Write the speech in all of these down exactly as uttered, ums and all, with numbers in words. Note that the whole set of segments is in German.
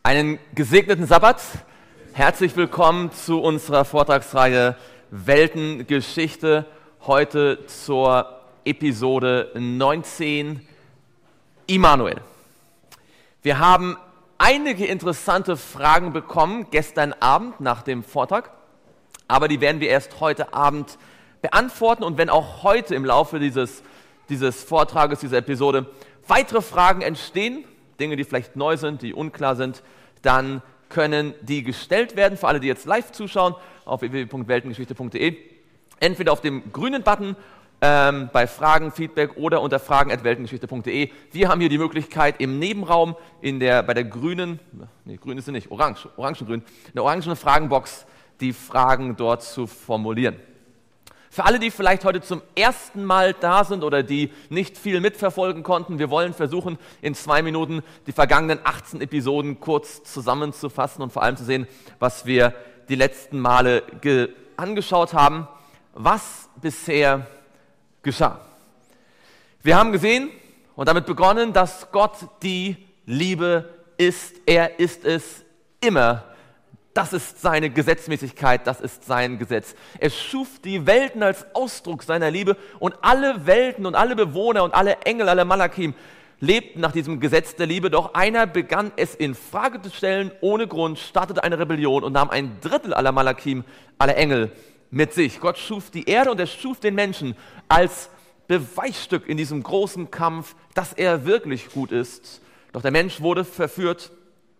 Einen gesegneten Sabbat. Herzlich willkommen zu unserer Vortragsreihe Weltengeschichte. Heute zur Episode neunzehn, Immanuel. Wir haben einige interessante Fragen bekommen gestern Abend nach dem Vortrag, aber die werden wir erst heute Abend beantworten. Und wenn auch heute im Laufe dieses, dieses Vortrages, dieser Episode, weitere Fragen entstehen, Dinge, die vielleicht neu sind, die unklar sind, dann können die gestellt werden, für alle, die jetzt live zuschauen, auf w w w punkt weltengeschichte punkt de. Entweder auf dem grünen Button ähm, bei Fragen, Feedback oder unter fragen at weltengeschichte punkt de. Wir haben hier die Möglichkeit, im Nebenraum in der, bei der grünen, nee, grün ist sie nicht, orange, orangengrün, in der orangenen Fragenbox die Fragen dort zu formulieren. Für alle, die vielleicht heute zum ersten Mal da sind oder die nicht viel mitverfolgen konnten, wir wollen versuchen, in zwei Minuten die vergangenen achtzehn Episoden kurz zusammenzufassen und vor allem zu sehen, was wir die letzten Male ge- angeschaut haben, was bisher geschah. Wir haben gesehen und damit begonnen, dass Gott die Liebe ist. Er ist es immer. Das ist seine Gesetzmäßigkeit, das ist sein Gesetz. Er schuf die Welten als Ausdruck seiner Liebe und alle Welten und alle Bewohner und alle Engel, alle Malakim lebten nach diesem Gesetz der Liebe. Doch einer begann es in Frage zu stellen, ohne Grund, startete eine Rebellion und nahm ein Drittel aller Malakim, aller Engel mit sich. Gott schuf die Erde und er schuf den Menschen als Beweisstück in diesem großen Kampf, dass er wirklich gut ist. Doch der Mensch wurde verführt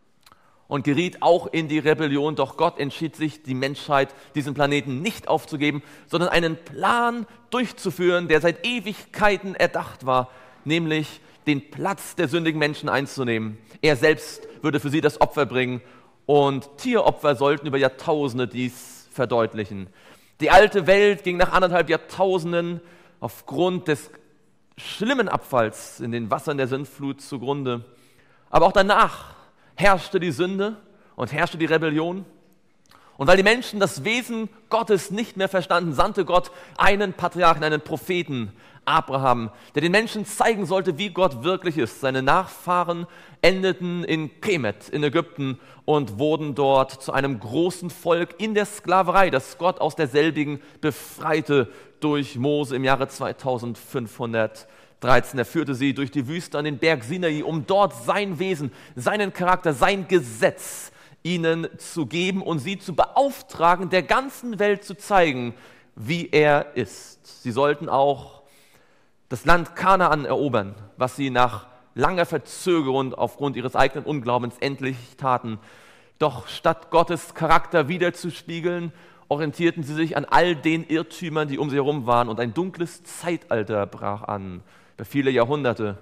und geriet auch in die Rebellion. Doch Gott entschied sich, die Menschheit, diesen Planeten nicht aufzugeben, sondern einen Plan durchzuführen, der seit Ewigkeiten erdacht war, nämlich den Platz der sündigen Menschen einzunehmen. Er selbst würde für sie das Opfer bringen und Tieropfer sollten über Jahrtausende dies verdeutlichen. Die alte Welt ging nach anderthalb Jahrtausenden aufgrund des schlimmen Abfalls in den Wassern der Sintflut zugrunde. Aber auch danach herrschte die Sünde und herrschte die Rebellion. Und weil die Menschen das Wesen Gottes nicht mehr verstanden, sandte Gott einen Patriarchen, einen Propheten, Abraham, der den Menschen zeigen sollte, wie Gott wirklich ist. Seine Nachfahren endeten in Kemet in Ägypten und wurden dort zu einem großen Volk in der Sklaverei, das Gott aus derselbigen befreite durch Mose im Jahre zweitausendfünfhundertdreizehn. Er führte sie durch die Wüste an den Berg Sinai, um dort sein Wesen, seinen Charakter, sein Gesetz ihnen zu geben und sie zu beauftragen, der ganzen Welt zu zeigen, wie er ist. Sie sollten auch das Land Kanaan erobern, was sie nach langer Verzögerung aufgrund ihres eigenen Unglaubens endlich taten. Doch statt Gottes Charakter wiederzuspiegeln, orientierten sie sich an all den Irrtümern, die um sie herum waren, und ein dunkles Zeitalter brach an, über viele Jahrhunderte.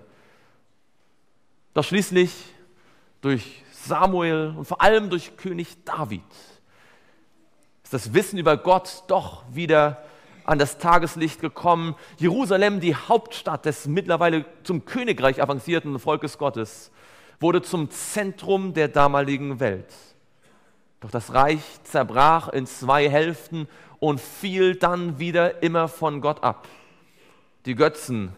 Doch schließlich durch Samuel und vor allem durch König David ist das Wissen über Gott doch wieder an das Tageslicht gekommen. Jerusalem, die Hauptstadt des mittlerweile zum Königreich avancierten Volkes Gottes, wurde zum Zentrum der damaligen Welt. Doch das Reich zerbrach in zwei Hälften und fiel dann wieder immer von Gott ab. Die Götzen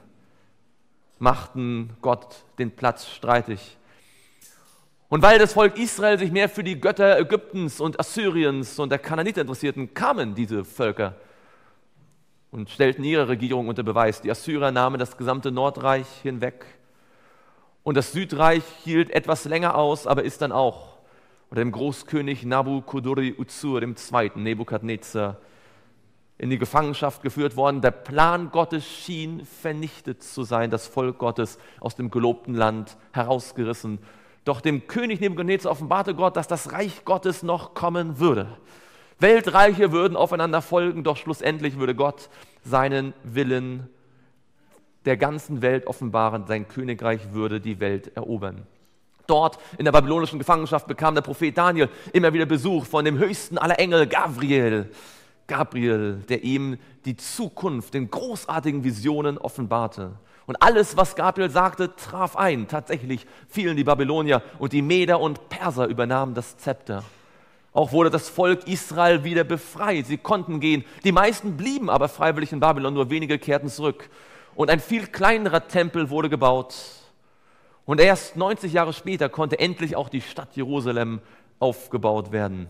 machten Gott den Platz streitig. Und weil das Volk Israel sich mehr für die Götter Ägyptens und Assyriens und der Kanaaniter interessierten, kamen diese Völker und stellten ihre Regierung unter Beweis. Die Assyrer nahmen das gesamte Nordreich hinweg und das Südreich hielt etwas länger aus, aber ist dann auch unter dem Großkönig Nabuchodonosor dem Zweiten, Nebukadnezar, in die Gefangenschaft geführt worden. Der Plan Gottes schien vernichtet zu sein, das Volk Gottes aus dem gelobten Land herausgerissen. Doch dem König Nebukadnezar offenbarte Gott, dass das Reich Gottes noch kommen würde. Weltreiche würden aufeinander folgen, doch schlussendlich würde Gott seinen Willen der ganzen Welt offenbaren. Sein Königreich würde die Welt erobern. Dort in der babylonischen Gefangenschaft bekam der Prophet Daniel immer wieder Besuch von dem höchsten aller Engel, Gabriel. Gabriel, der ihm die Zukunft in großartigen Visionen offenbarte. Und alles, was Gabriel sagte, traf ein. Tatsächlich fielen die Babylonier und die Meder und Perser übernahmen das Zepter. Auch wurde das Volk Israel wieder befreit. Sie konnten gehen. Die meisten blieben aber freiwillig in Babylon, nur wenige kehrten zurück. Und ein viel kleinerer Tempel wurde gebaut. Und erst neunzig Jahre später konnte endlich auch die Stadt Jerusalem aufgebaut werden.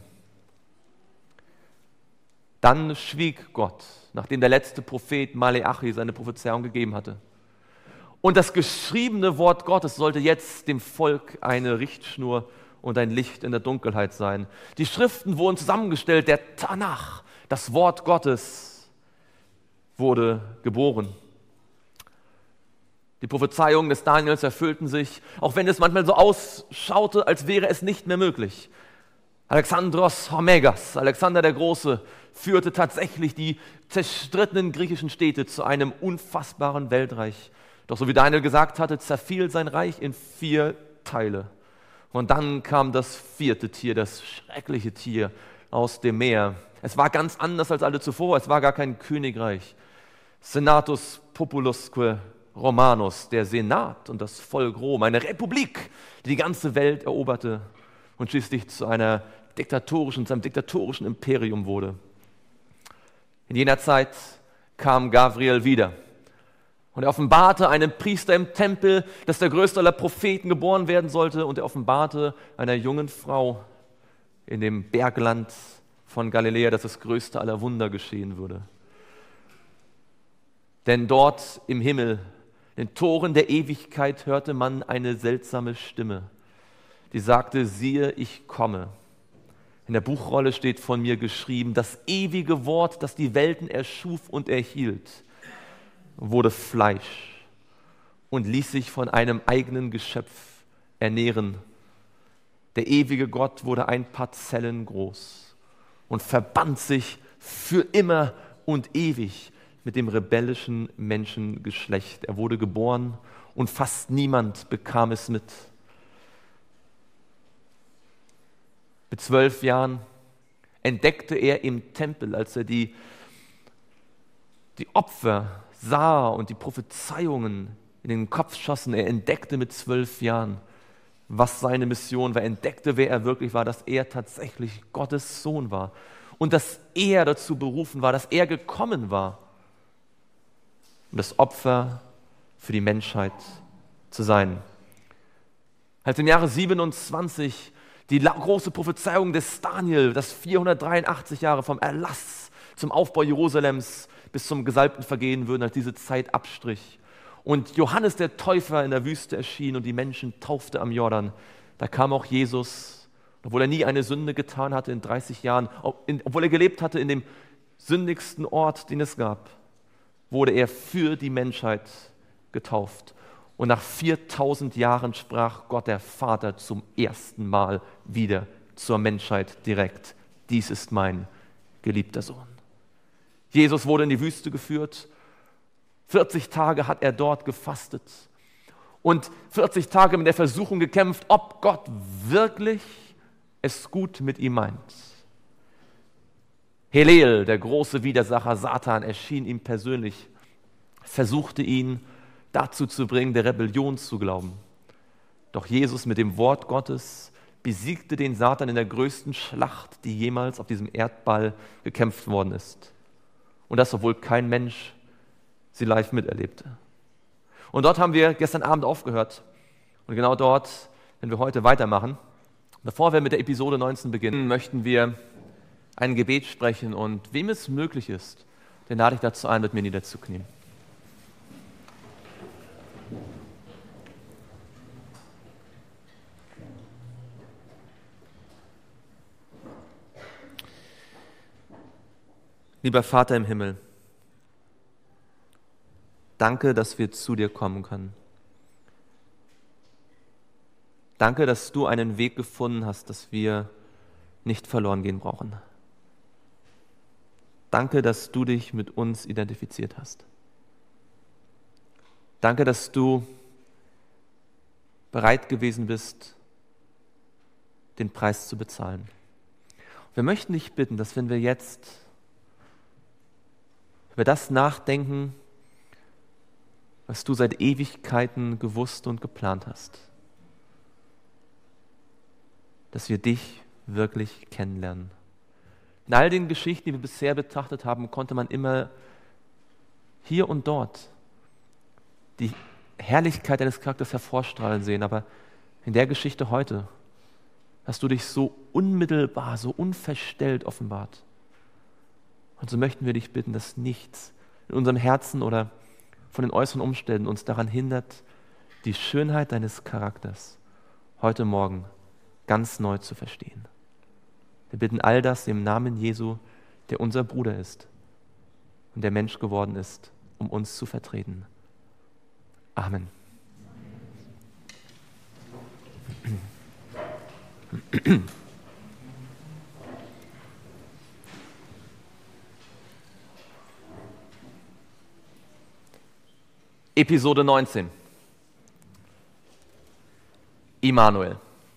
Dann schwieg Gott, nachdem der letzte Prophet Maleachi seine Prophezeiung gegeben hatte. Und das geschriebene Wort Gottes sollte jetzt dem Volk eine Richtschnur und ein Licht in der Dunkelheit sein. Die Schriften wurden zusammengestellt, der Tanach, das Wort Gottes, wurde geboren. Die Prophezeiungen des Daniels erfüllten sich, auch wenn es manchmal so ausschaute, als wäre es nicht mehr möglich. Alexandros Hormegas, Alexander der Große, führte tatsächlich die zerstrittenen griechischen Städte zu einem unfassbaren Weltreich. Doch so wie Daniel gesagt hatte, zerfiel sein Reich in vier Teile. Und dann kam das vierte Tier, das schreckliche Tier aus dem Meer. Es war ganz anders als alle zuvor, es war gar kein Königreich. Senatus Populusque Romanus, der Senat und das Volk Rom, eine Republik, die die ganze Welt eroberte und schließlich zu einer diktatorischen, zu einem diktatorischen Imperium wurde. In jener Zeit kam Gabriel wieder und er offenbarte einem Priester im Tempel, dass der größte aller Propheten geboren werden sollte, und er offenbarte einer jungen Frau in dem Bergland von Galiläa, dass das größte aller Wunder geschehen würde. Denn dort im Himmel, in den Toren der Ewigkeit, hörte man eine seltsame Stimme, die sagte: Siehe, ich komme. In der Buchrolle steht von mir geschrieben: Das ewige Wort, das die Welten erschuf und erhielt, wurde Fleisch und ließ sich von einem eigenen Geschöpf ernähren. Der ewige Gott wurde ein paar Zellen groß und verband sich für immer und ewig mit dem rebellischen Menschengeschlecht. Er wurde geboren und fast niemand bekam es mit. Mit zwölf Jahren entdeckte er im Tempel, als er die, die Opfer sah und die Prophezeiungen in den Kopf schossen, er entdeckte mit zwölf Jahren, was seine Mission war, er entdeckte, wer er wirklich war, dass er tatsächlich Gottes Sohn war und dass er dazu berufen war, dass er gekommen war, um das Opfer für die Menschheit zu sein. Als im Jahre siebenundzwanzig die große Prophezeiung des Daniel, das vierhundertdreiundachtzig Jahre vom Erlass zum Aufbau Jerusalems bis zum gesalbten Vergehen würden, als diese Zeit abstrich und Johannes der Täufer in der Wüste erschien und die Menschen taufte am Jordan, da kam auch Jesus, obwohl er nie eine Sünde getan hatte in dreißig Jahren, obwohl er gelebt hatte in dem sündigsten Ort, den es gab, wurde er für die Menschheit getauft. Und nach viertausend Jahren sprach Gott der Vater zum ersten Mal wieder zur Menschheit direkt: Dies ist mein geliebter Sohn. Jesus wurde in die Wüste geführt. vierzig Tage hat er dort gefastet und vierzig Tage mit der Versuchung gekämpft, ob Gott wirklich es gut mit ihm meint. Helel, der große Widersacher Satan, erschien ihm persönlich, versuchte ihn dazu zu bringen, der Rebellion zu glauben. Doch Jesus mit dem Wort Gottes besiegte den Satan in der größten Schlacht, die jemals auf diesem Erdball gekämpft worden ist. Und das, obwohl kein Mensch sie live miterlebte. Und dort haben wir gestern Abend aufgehört. Und genau dort, wenn wir heute weitermachen, bevor wir mit der Episode neunzehn beginnen, möchten wir ein Gebet sprechen. Und wem es möglich ist, den lade ich dazu ein, mit mir niederzuknien. Lieber Vater im Himmel, danke, dass wir zu dir kommen können. Danke, dass du einen Weg gefunden hast, dass wir nicht verloren gehen brauchen. Danke, dass du dich mit uns identifiziert hast. Danke, dass du bereit gewesen bist, den Preis zu bezahlen. Wir möchten dich bitten, dass wenn wir jetzt über das nachdenken, was du seit Ewigkeiten gewusst und geplant hast, dass wir dich wirklich kennenlernen. In all den Geschichten, die wir bisher betrachtet haben, konnte man immer hier und dort die Herrlichkeit deines Charakters hervorstrahlen sehen, aber in der Geschichte heute hast du dich so unmittelbar, so unverstellt offenbart. Und so möchten wir dich bitten, dass nichts in unserem Herzen oder von den äußeren Umständen uns daran hindert, die Schönheit deines Charakters heute Morgen ganz neu zu verstehen. Wir bitten all das im Namen Jesu, der unser Bruder ist und der Mensch geworden ist, um uns zu vertreten. Amen. Episode neunzehn. Immanuel.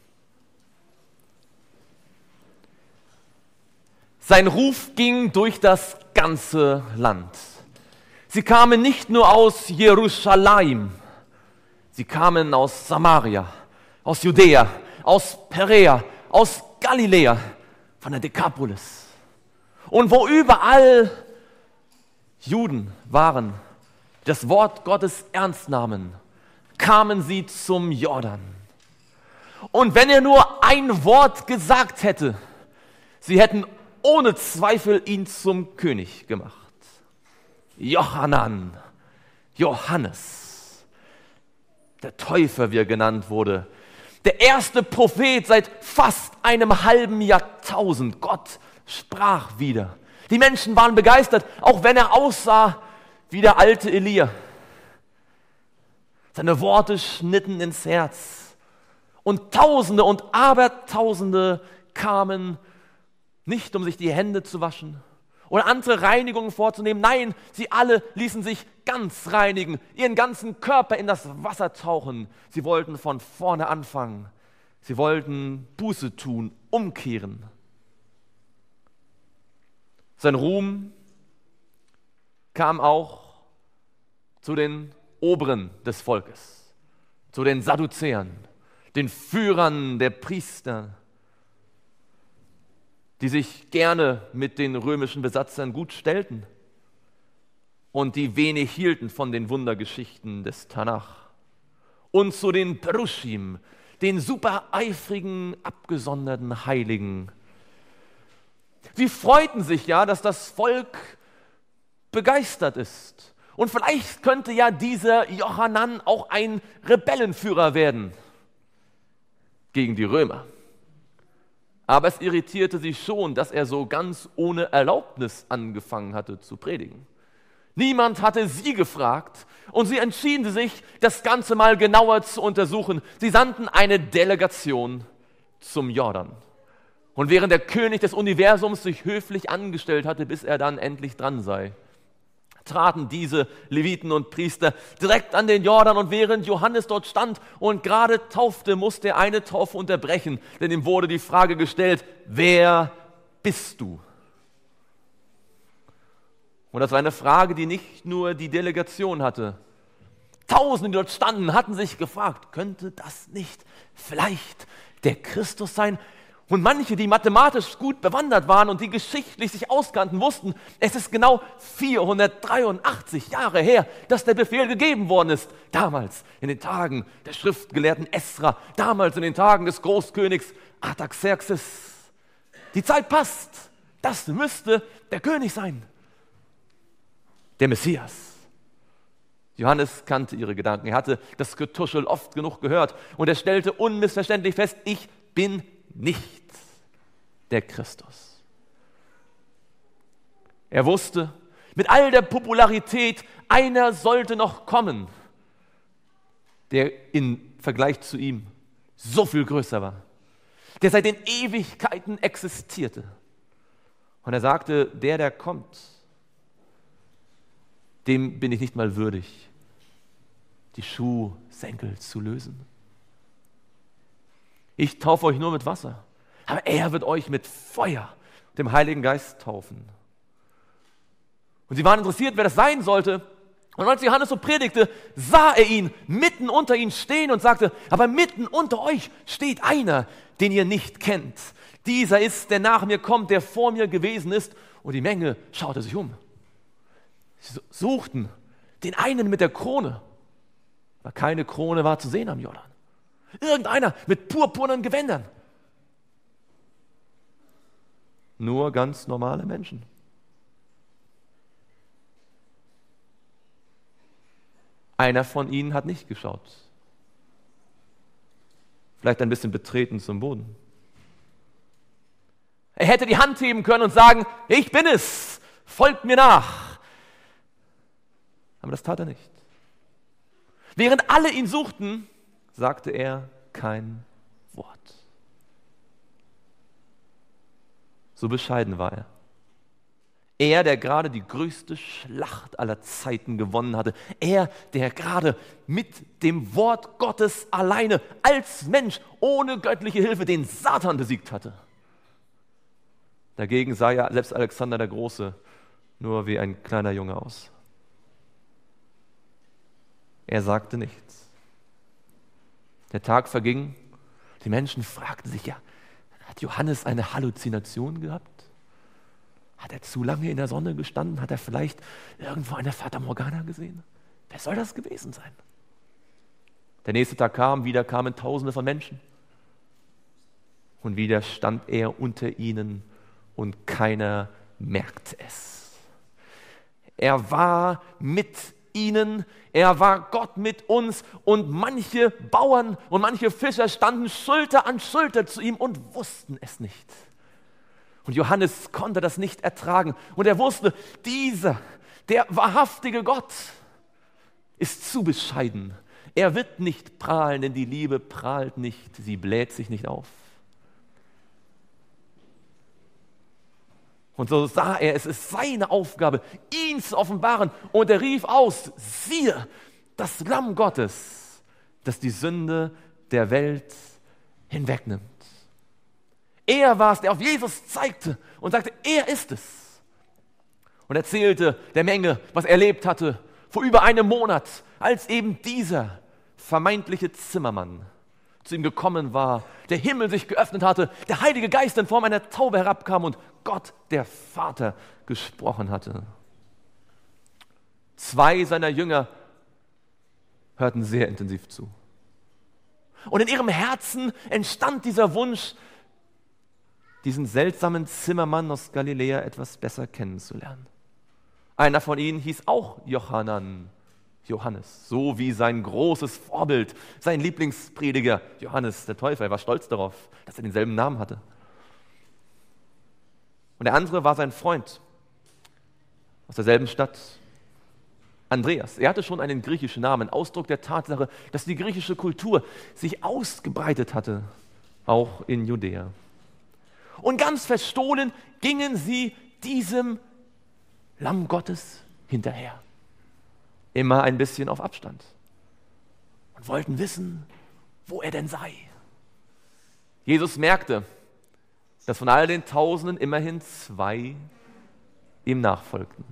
Sein Ruf ging durch das ganze Land. Sie kamen nicht nur aus Jerusalem, sie kamen aus Samaria, aus Judäa, aus Perea, aus Galiläa, von der Dekapolis. Und wo überall Juden waren, die das Wort Gottes ernst nahmen, kamen sie zum Jordan. Und wenn er nur ein Wort gesagt hätte, sie hätten ohne Zweifel ihn zum König gemacht. Johannan, Johannes, der Täufer, wie er genannt wurde, der erste Prophet seit fast einem halben Jahrtausend. Gott sprach wieder. Die Menschen waren begeistert, auch wenn er aussah wie der alte Elia. Seine Worte schnitten ins Herz. Und Tausende und Abertausende kamen, nicht um sich die Hände zu waschen oder andere Reinigungen vorzunehmen. Nein, sie alle ließen sich ganz reinigen, ihren ganzen Körper in das Wasser tauchen. Sie wollten von vorne anfangen. Sie wollten Buße tun, umkehren. Sein Ruhm kam auch zu den Oberen des Volkes, zu den Sadduzäern, den Führern der Priester, die sich gerne mit den römischen Besatzern gut stellten und die wenig hielten von den Wundergeschichten des Tanach. Und zu den Perushim, den super eifrigen, abgesonderten Heiligen. Sie freuten sich ja, dass das Volk begeistert ist. Und vielleicht könnte ja dieser Johannan auch ein Rebellenführer werden gegen die Römer. Aber es irritierte sie schon, dass er so ganz ohne Erlaubnis angefangen hatte zu predigen. Niemand hatte sie gefragt und sie entschieden sich, das Ganze mal genauer zu untersuchen. Sie sandten eine Delegation zum Jordan. Und während der König des Universums sich höflich angestellt hatte, bis er dann endlich dran sei, traten diese Leviten und Priester direkt an den Jordan, und während Johannes dort stand und gerade taufte, musste er eine Taufe unterbrechen, denn ihm wurde die Frage gestellt: Wer bist du? Und das war eine Frage, die nicht nur die Delegation hatte. Tausende, die dort standen, hatten sich gefragt: Könnte das nicht vielleicht der Christus sein? Und manche, die mathematisch gut bewandert waren und die geschichtlich sich auskannten, wussten, es ist genau vierhundertdreiundachtzig Jahre her, dass der Befehl gegeben worden ist. Damals in den Tagen der Schriftgelehrten Esra, damals in den Tagen des Großkönigs Artaxerxes. Die Zeit passt. Das müsste der König sein. Der Messias. Johannes kannte ihre Gedanken. Er hatte das Getuschel oft genug gehört und er stellte unmissverständlich fest: Ich bin nicht der Christus. Er wusste, mit all der Popularität, einer sollte noch kommen, der im Vergleich zu ihm so viel größer war, der seit den Ewigkeiten existierte. Und er sagte: Der, der kommt, dem bin ich nicht mal würdig, die Schuhsenkel zu lösen. Ich taufe euch nur mit Wasser, aber er wird euch mit Feuer, dem Heiligen Geist taufen. Und sie waren interessiert, wer das sein sollte. Und als Johannes so predigte, sah er ihn mitten unter ihnen stehen und sagte: Aber mitten unter euch steht einer, den ihr nicht kennt. Dieser ist, der nach mir kommt, der vor mir gewesen ist. Und die Menge schaute sich um. Sie suchten den einen mit der Krone. weil keine Krone war zu sehen am Jordan. Irgendeiner mit purpurnen Gewändern. Nur ganz normale Menschen. Einer von ihnen hat nicht geschaut. Vielleicht ein bisschen betreten zum Boden. Er hätte die Hand heben können und sagen, ich bin es, folgt mir nach. Aber das tat er nicht. Während alle ihn suchten, sagte er kein Wort. So bescheiden war er. Er, der gerade die größte Schlacht aller Zeiten gewonnen hatte. Er, der gerade mit dem Wort Gottes alleine als Mensch ohne göttliche Hilfe den Satan besiegt hatte. Dagegen sah ja selbst Alexander der Große nur wie ein kleiner Junge aus. Er sagte nichts. Der Tag verging. Die Menschen fragten sich, ja, hat Johannes eine Halluzination gehabt? Hat er zu lange in der Sonne gestanden? Hat er vielleicht irgendwo eine Fata Morgana gesehen? Wer soll das gewesen sein? Der nächste Tag kam, wieder kamen Tausende von Menschen. Und wieder stand er unter ihnen und keiner merkte es. Er war mit ihnen, er war Gott mit uns und manche Bauern und manche Fischer standen Schulter an Schulter zu ihm und wussten es nicht. Und Johannes konnte das nicht ertragen und er wusste, dieser, der wahrhaftige Gott, ist zu bescheiden. Er wird nicht prahlen, denn die Liebe prahlt nicht, sie bläht sich nicht auf. Und so sah er, es ist seine Aufgabe, ihn zu offenbaren. Und er rief aus, siehe, das Lamm Gottes, das die Sünde der Welt hinwegnimmt. Er war es, der auf Jesus zeigte und sagte, er ist es. Und erzählte der Menge, was er erlebt hatte vor über einem Monat, als eben dieser vermeintliche Zimmermann zu ihm gekommen war, der Himmel sich geöffnet hatte, der Heilige Geist in Form einer Taube herabkam und Gott, der Vater, gesprochen hatte. Zwei seiner Jünger hörten sehr intensiv zu. Und in ihrem Herzen entstand dieser Wunsch, diesen seltsamen Zimmermann aus Galiläa etwas besser kennenzulernen. Einer von ihnen hieß auch Johannan, Johannes, so wie sein großes Vorbild, sein Lieblingsprediger Johannes der Täufer. Er war stolz darauf, dass er denselben Namen hatte. Und der andere war sein Freund aus derselben Stadt, Andreas. Er hatte schon einen griechischen Namen, Ausdruck der Tatsache, dass die griechische Kultur sich ausgebreitet hatte, auch in Judäa. Und ganz verstohlen gingen sie diesem Lamm Gottes hinterher. Immer ein bisschen auf Abstand. Und wollten wissen, wo er denn sei. Jesus merkte, dass von all den Tausenden immerhin zwei ihm nachfolgten.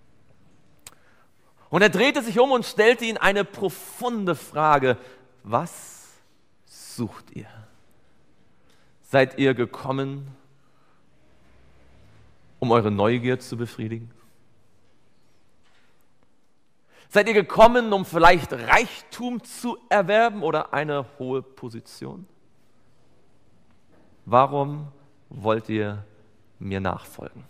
Und er drehte sich um und stellte ihnen eine profunde Frage. Was sucht ihr? Seid ihr gekommen, um eure Neugier zu befriedigen? Seid ihr gekommen, um vielleicht Reichtum zu erwerben oder eine hohe Position? Warum wollt ihr mir nachfolgen?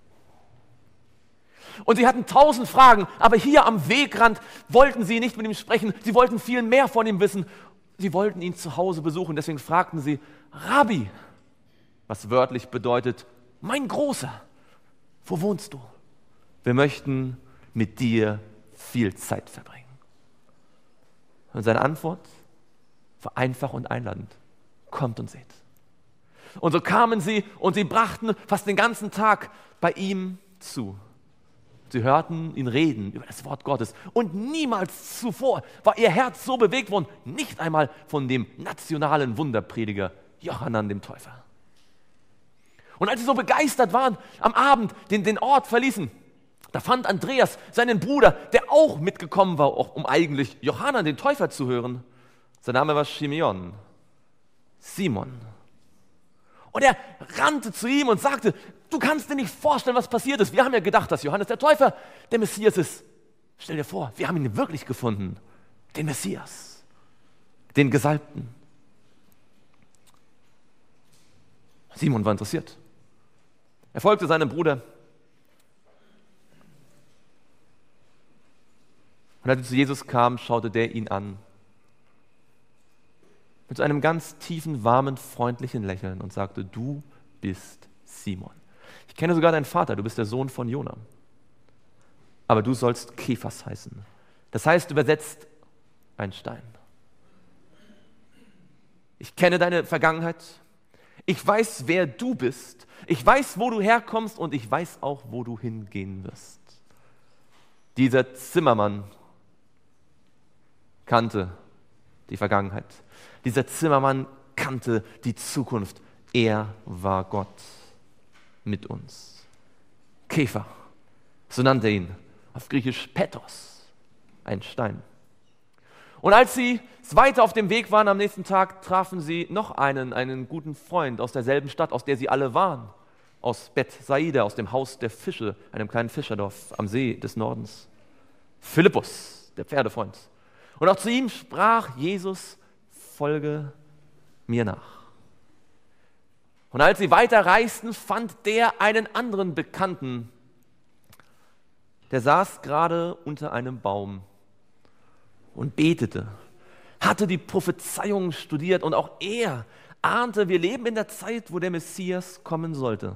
Und sie hatten tausend Fragen, aber hier am Wegrand wollten sie nicht mit ihm sprechen. Sie wollten viel mehr von ihm wissen. Sie wollten ihn zu Hause besuchen. Deswegen fragten sie, Rabbi, was wörtlich bedeutet, mein Großer, wo wohnst du? Wir möchten mit dir viel Zeit verbringen. Und seine Antwort war einfach und einladend. Kommt und seht. Und so kamen sie und sie brachten fast den ganzen Tag bei ihm zu. Sie hörten ihn reden über das Wort Gottes. Und niemals zuvor war ihr Herz so bewegt worden, nicht einmal von dem nationalen Wunderprediger Johannan dem Täufer. Und als sie so begeistert waren, am Abend den, den Ort verließen, da fand Andreas seinen Bruder, der auch mitgekommen war, auch um eigentlich Johannan den Täufer zu hören. Sein Name war Shimeon, Simon. Und er rannte zu ihm und sagte, du kannst dir nicht vorstellen, was passiert ist. Wir haben ja gedacht, dass Johannes der Täufer der Messias ist. Stell dir vor, wir haben ihn wirklich gefunden. den Messias, den Gesalbten. Simon war interessiert. Er folgte seinem Bruder. Und als er zu Jesus kam, schaute der ihn an. Mit einem ganz tiefen, warmen, freundlichen Lächeln und sagte, du bist Simon. Ich kenne sogar deinen Vater, du bist der Sohn von Jona. Aber du sollst Kephas heißen. Das heißt übersetzt ein Stein. Ich kenne deine Vergangenheit. Ich weiß, wer du bist. Ich weiß, wo du herkommst und ich weiß auch, wo du hingehen wirst. Dieser Zimmermann kannte die Vergangenheit. Dieser Zimmermann kannte die Zukunft. Er war Gott mit uns. Kepha, so nannte er ihn, auf Griechisch Petros, ein Stein. Und als sie weiter auf dem Weg waren am nächsten Tag, trafen sie noch einen, einen guten Freund aus derselben Stadt, aus der sie alle waren, aus Bethsaida, aus dem Haus der Fische, einem kleinen Fischerdorf am See des Nordens. Philippus, der Pferdefreund. Und auch zu ihm sprach Jesus, folge mir nach. Und als sie weiter reisten, fand der einen anderen Bekannten, der saß gerade unter einem Baum und betete, hatte die Prophezeiung studiert und auch er ahnte, wir leben in der Zeit, wo der Messias kommen sollte.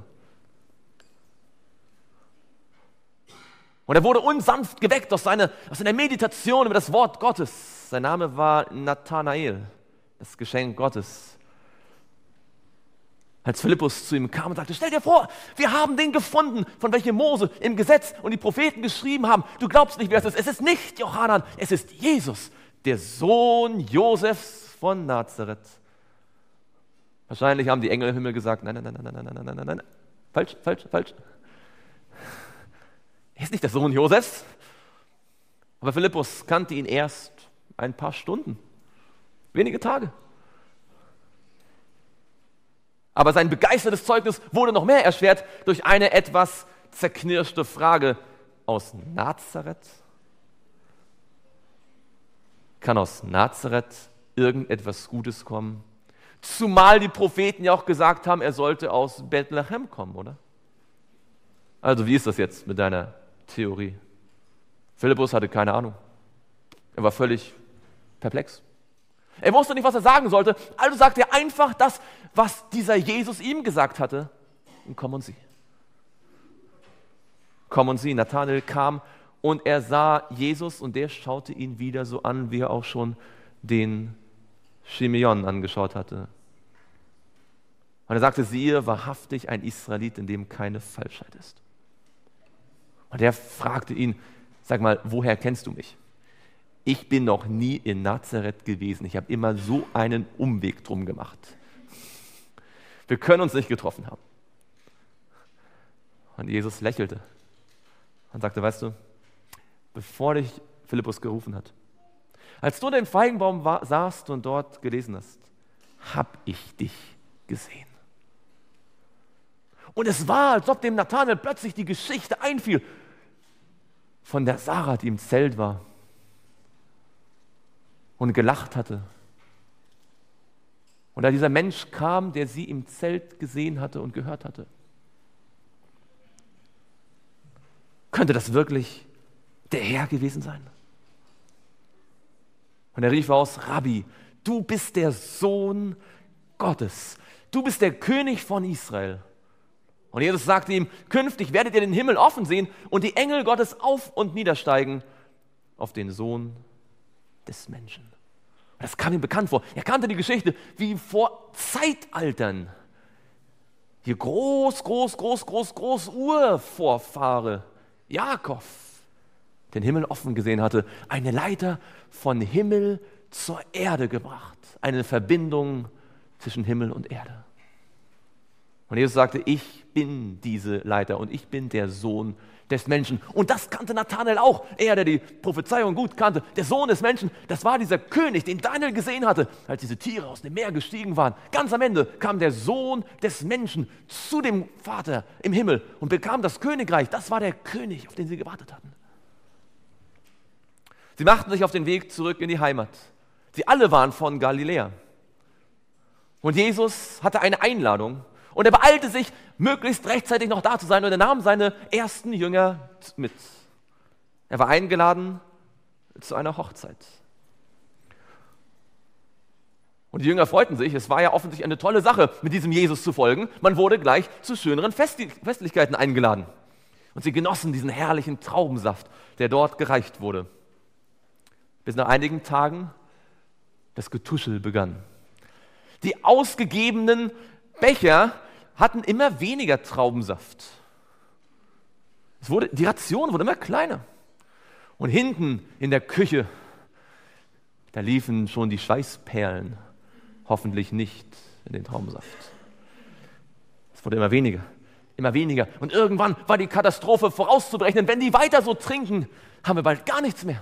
Und er wurde unsanft geweckt aus seiner, aus seiner Meditation über das Wort Gottes. Sein Name war Nathanael, das Geschenk Gottes. Als Philippus zu ihm kam und sagte, stell dir vor, wir haben den gefunden, von welchem Mose im Gesetz und die Propheten geschrieben haben. Du glaubst nicht, wer es ist. Es ist nicht Johannan, es ist Jesus, der Sohn Josefs von Nazareth. Wahrscheinlich haben die Engel im Himmel gesagt, nein, nein, nein, nein, nein, nein, nein, nein, nein, falsch, falsch, falsch. Er ist nicht der Sohn Josefs. Aber Philippus kannte ihn erst ein paar Stunden, wenige Tage. Aber sein begeistertes Zeugnis wurde noch mehr erschwert durch eine etwas zerknirschte Frage. Aus Nazareth? Kann aus Nazareth irgendetwas Gutes kommen? Zumal die Propheten ja auch gesagt haben, er sollte aus Bethlehem kommen, oder? Also wie ist das jetzt mit deiner Theorie? Philippus hatte keine Ahnung. Er war völlig perplex. Er wusste nicht, was er sagen sollte, also sagte er einfach das, was dieser Jesus ihm gesagt hatte. Und komm und sieh. Komm und sieh. Nathanael kam und er sah Jesus und der schaute ihn wieder so an, wie er auch schon den Shimeon angeschaut hatte. Und er sagte, siehe, wahrhaftig ein Israelit, in dem keine Falschheit ist. Und er fragte ihn, sag mal, woher kennst du mich? Ich bin noch nie in Nazareth gewesen. Ich habe immer so einen Umweg drum gemacht. Wir können uns nicht getroffen haben. Und Jesus lächelte und sagte, weißt du, bevor dich Philippus gerufen hat, als du unter dem Feigenbaum war, saßt und dort gelesen hast, habe ich dich gesehen. Und es war, als ob dem Nathanael plötzlich die Geschichte einfiel von der Sarah, die im Zelt war und gelacht hatte. Und da dieser Mensch kam, der sie im Zelt gesehen hatte und gehört hatte. Könnte das wirklich der Herr gewesen sein? Und er rief aus, Rabbi, du bist der Sohn Gottes. Du bist der König von Israel. Und Jesus sagte ihm, künftig werdet ihr den Himmel offen sehen und die Engel Gottes auf und niedersteigen auf den Sohn des Menschen. Und das kam ihm bekannt vor. Er kannte die Geschichte wie vor Zeitaltern. Hier groß, groß, groß, groß, groß Urvorfahre Jakob den Himmel offen gesehen hatte, eine Leiter von Himmel zur Erde gebracht, eine Verbindung zwischen Himmel und Erde. Und Jesus sagte, ich bin diese Leiter und ich bin der Sohn des Menschen. Und das kannte Nathanael auch. Er, der die Prophezeiung gut kannte, der Sohn des Menschen, das war dieser König, den Daniel gesehen hatte, als diese Tiere aus dem Meer gestiegen waren. Ganz am Ende kam der Sohn des Menschen zu dem Vater im Himmel und bekam das Königreich. Das war der König, auf den sie gewartet hatten. Sie machten sich auf den Weg zurück in die Heimat. Sie alle waren von Galiläa. Und Jesus hatte eine Einladung und er beeilte sich, möglichst rechtzeitig noch da zu sein und er nahm seine ersten Jünger mit. Er war eingeladen zu einer Hochzeit. Und die Jünger freuten sich, es war ja offensichtlich eine tolle Sache, mit diesem Jesus zu folgen. Man wurde gleich zu schöneren Festli- Festlichkeiten eingeladen. Und sie genossen diesen herrlichen Traubensaft, der dort gereicht wurde. Bis nach einigen Tagen das Getuschel begann. Die ausgegebenen Becher hatten immer weniger Traubensaft. Es wurde, die Ration wurde immer kleiner. Und hinten in der Küche, da liefen schon die Schweißperlen, hoffentlich nicht in den Traubensaft. Es wurde immer weniger, immer weniger. Und irgendwann war die Katastrophe vorauszuberechnen. Wenn die weiter so trinken, haben wir bald gar nichts mehr.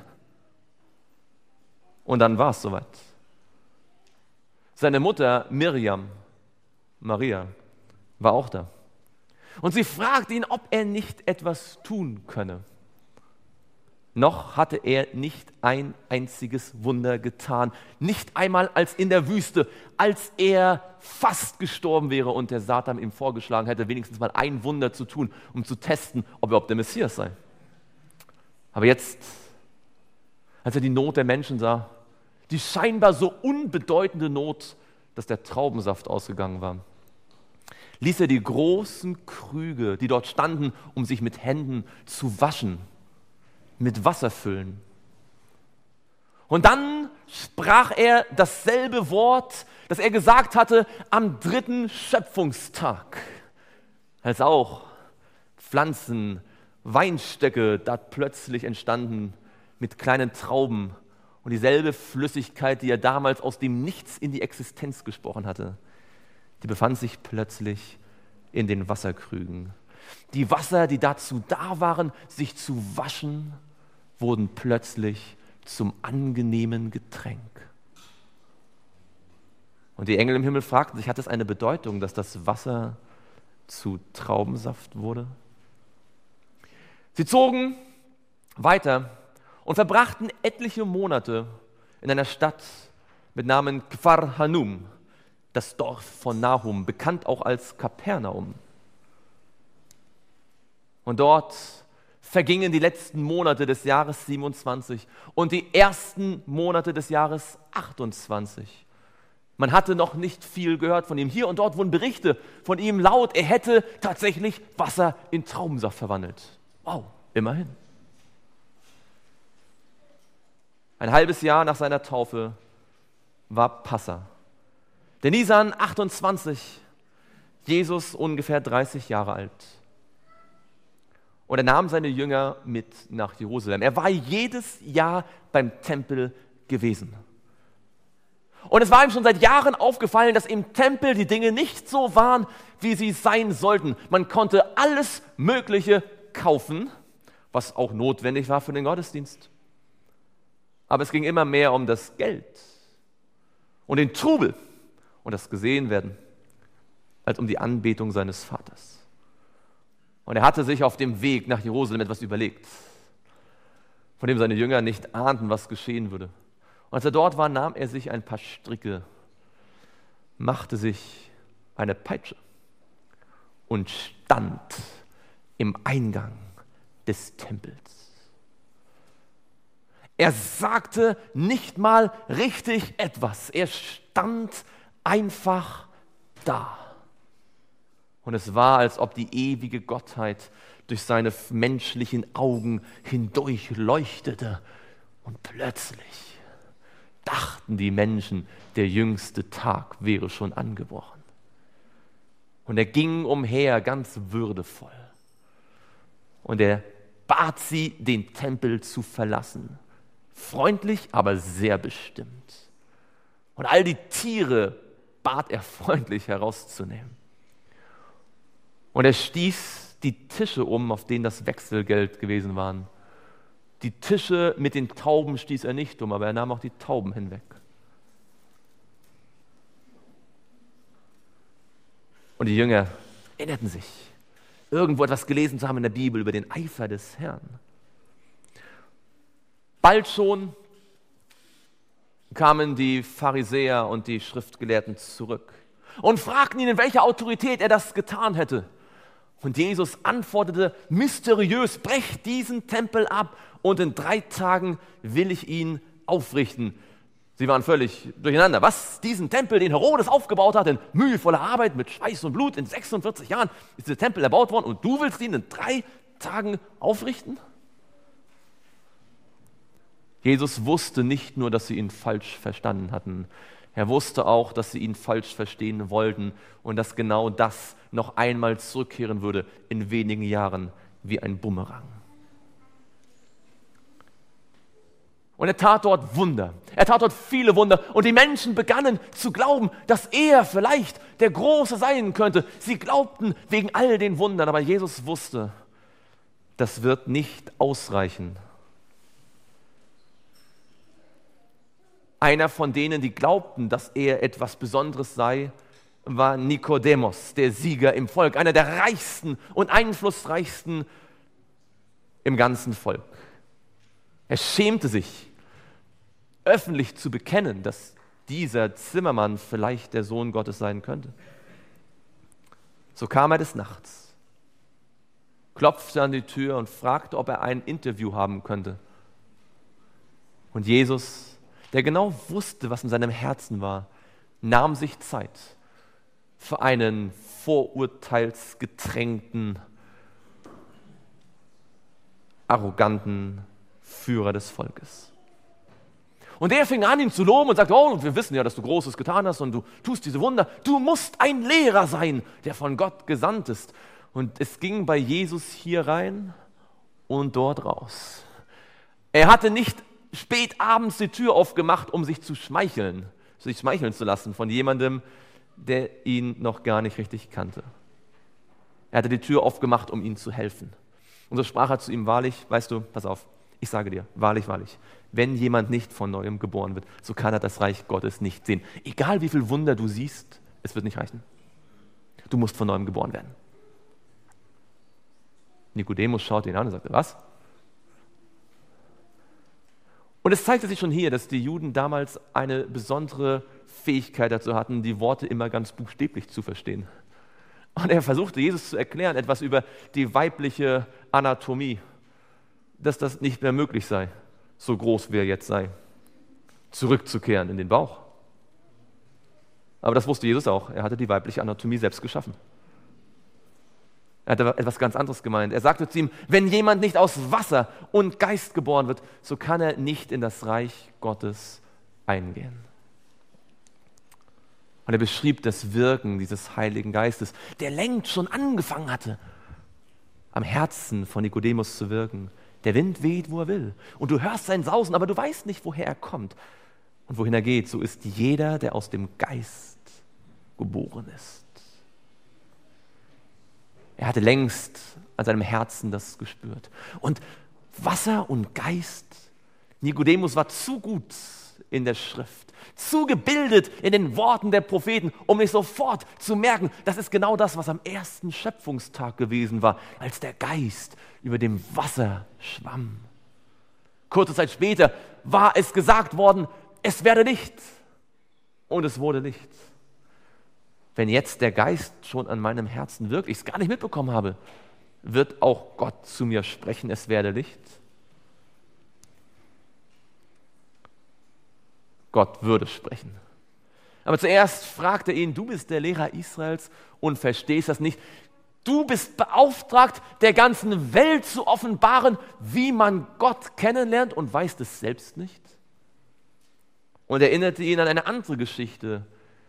Und dann war es soweit. Seine Mutter Miriam, Maria, war auch da. Und sie fragte ihn, ob er nicht etwas tun könne. Noch hatte er nicht ein einziges Wunder getan. Nicht einmal als in der Wüste, als er fast gestorben wäre und der Satan ihm vorgeschlagen hätte, wenigstens mal ein Wunder zu tun, um zu testen, ob er überhaupt der Messias sei. Aber jetzt, als er die Not der Menschen sah, die scheinbar so unbedeutende Not, dass der Traubensaft ausgegangen war, ließ er die großen Krüge, die dort standen, um sich mit Händen zu waschen, mit Wasser füllen. Und dann sprach er dasselbe Wort, das er gesagt hatte am dritten Schöpfungstag, als auch Pflanzen, Weinstöcke da plötzlich entstanden mit kleinen Trauben und dieselbe Flüssigkeit, die er damals aus dem Nichts in die Existenz gesprochen hatte, die befand sich plötzlich in den Wasserkrügen. Die Wasser, die dazu da waren, sich zu waschen, wurden plötzlich zum angenehmen Getränk. Und die Engel im Himmel fragten sich, hat es eine Bedeutung, dass das Wasser zu Traubensaft wurde? Sie zogen weiter und verbrachten etliche Monate in einer Stadt mit Namen Kfar Hanum, das Dorf von Nahum, bekannt auch als Kapernaum. Und dort vergingen die letzten Monate des Jahres siebenundzwanzig und die ersten Monate des Jahres achtundzwanzig. Man hatte noch nicht viel gehört von ihm. Hier und dort wurden Berichte von ihm laut, er hätte tatsächlich Wasser in Traubensaft verwandelt. Wow, immerhin. Ein halbes Jahr nach seiner Taufe war Passa. Der Nisan achtundzwanzig, Jesus ungefähr dreißig Jahre alt. Und er nahm seine Jünger mit nach Jerusalem. Er war jedes Jahr beim Tempel gewesen. Und es war ihm schon seit Jahren aufgefallen, dass im Tempel die Dinge nicht so waren, wie sie sein sollten. Man konnte alles Mögliche kaufen, was auch notwendig war für den Gottesdienst. Aber es ging immer mehr um das Geld und den Trubel und das Gesehenwerden, als um die Anbetung seines Vaters. Und er hatte sich auf dem Weg nach Jerusalem etwas überlegt, von dem seine Jünger nicht ahnten, was geschehen würde. Und als er dort war, nahm er sich ein paar Stricke, machte sich eine Peitsche und stand im Eingang des Tempels. Er sagte nicht mal richtig etwas. Er stand einfach da. Und es war, als ob die ewige Gottheit durch seine menschlichen Augen hindurch leuchtete. Und plötzlich dachten die Menschen, der jüngste Tag wäre schon angebrochen. Und er ging umher ganz würdevoll. Und er bat sie, den Tempel zu verlassen. Freundlich, aber sehr bestimmt. Und all die Tiere bat er freundlich herauszunehmen. Und er stieß die Tische um, auf denen das Wechselgeld gewesen waren. Die Tische mit den Tauben stieß er nicht um, aber er nahm auch die Tauben hinweg. Und die Jünger erinnerten sich, irgendwo etwas gelesen zu haben in der Bibel über den Eifer des Herrn. Bald schon kamen die Pharisäer und die Schriftgelehrten zurück und fragten ihn, in welcher Autorität er das getan hätte. Und Jesus antwortete mysteriös: Brecht diesen Tempel ab und in drei Tagen will ich ihn aufrichten. Sie waren völlig durcheinander. Was? Diesen Tempel, den Herodes aufgebaut hat, in mühevoller Arbeit, mit Schweiß und Blut, in sechsundvierzig Jahren ist der Tempel erbaut worden und du willst ihn in drei Tagen aufrichten? Jesus wusste nicht nur, dass sie ihn falsch verstanden hatten. Er wusste auch, dass sie ihn falsch verstehen wollten und dass genau das noch einmal zurückkehren würde in wenigen Jahren wie ein Bumerang. Und er tat dort Wunder. Er tat dort viele Wunder. Und die Menschen begannen zu glauben, dass er vielleicht der Große sein könnte. Sie glaubten wegen all den Wundern. Aber Jesus wusste, das wird nicht ausreichen. Einer von denen, die glaubten, dass er etwas Besonderes sei, war Nikodemus, der Sieger im Volk. Einer der reichsten und einflussreichsten im ganzen Volk. Er schämte sich, öffentlich zu bekennen, dass dieser Zimmermann vielleicht der Sohn Gottes sein könnte. So kam er des Nachts, klopfte an die Tür und fragte, ob er ein Interview haben könnte. Und Jesus, der genau wusste, was in seinem Herzen war, nahm sich Zeit für einen vorurteilsgetränkten, arroganten Führer des Volkes. Und er fing an, ihn zu loben und sagte: Oh, wir wissen ja, dass du Großes getan hast und du tust diese Wunder. Du musst ein Lehrer sein, der von Gott gesandt ist. Und es ging bei Jesus hier rein und dort raus. Er hatte nicht spät abends die Tür aufgemacht, um sich zu schmeicheln, sich schmeicheln zu lassen von jemandem, der ihn noch gar nicht richtig kannte. Er hatte die Tür aufgemacht, um ihm zu helfen. Und so sprach er zu ihm: Wahrlich, weißt du, pass auf, ich sage dir, wahrlich, wahrlich, wenn jemand nicht von Neuem geboren wird, so kann er das Reich Gottes nicht sehen. Egal wie viel Wunder du siehst, es wird nicht reichen. Du musst von Neuem geboren werden. Nikodemus schaute ihn an und sagte: Was? Und es zeigte sich schon hier, dass die Juden damals eine besondere Fähigkeit dazu hatten, die Worte immer ganz buchstäblich zu verstehen. Und er versuchte Jesus zu erklären, etwas über die weibliche Anatomie, dass das nicht mehr möglich sei, so groß wie er jetzt sei, zurückzukehren in den Bauch. Aber das wusste Jesus auch. Er hatte die weibliche Anatomie selbst geschaffen. Er hatte etwas ganz anderes gemeint. Er sagte zu ihm: Wenn jemand nicht aus Wasser und Geist geboren wird, so kann er nicht in das Reich Gottes eingehen. Und er beschrieb das Wirken dieses Heiligen Geistes, der längst schon angefangen hatte, am Herzen von Nikodemus zu wirken. Der Wind weht, wo er will. Und du hörst sein Sausen, aber du weißt nicht, woher er kommt und wohin er geht. So ist jeder, der aus dem Geist geboren ist. Er hatte längst an seinem Herzen das gespürt. Und Wasser und Geist, Nikodemus war zu gut in der Schrift, zu gebildet in den Worten der Propheten, um nicht sofort zu merken, das ist genau das, was am ersten Schöpfungstag gewesen war, als der Geist über dem Wasser schwamm. Kurze Zeit später war es gesagt worden: Es werde Licht. Und es wurde Licht. Wenn jetzt der Geist schon an meinem Herzen wirkt, ich es gar nicht mitbekommen habe, wird auch Gott zu mir sprechen: Es werde Licht. Gott würde sprechen. Aber zuerst fragt er ihn: Du bist der Lehrer Israels und verstehst das nicht. Du bist beauftragt, der ganzen Welt zu offenbaren, wie man Gott kennenlernt, und weißt es selbst nicht. Und erinnerte ihn an eine andere Geschichte,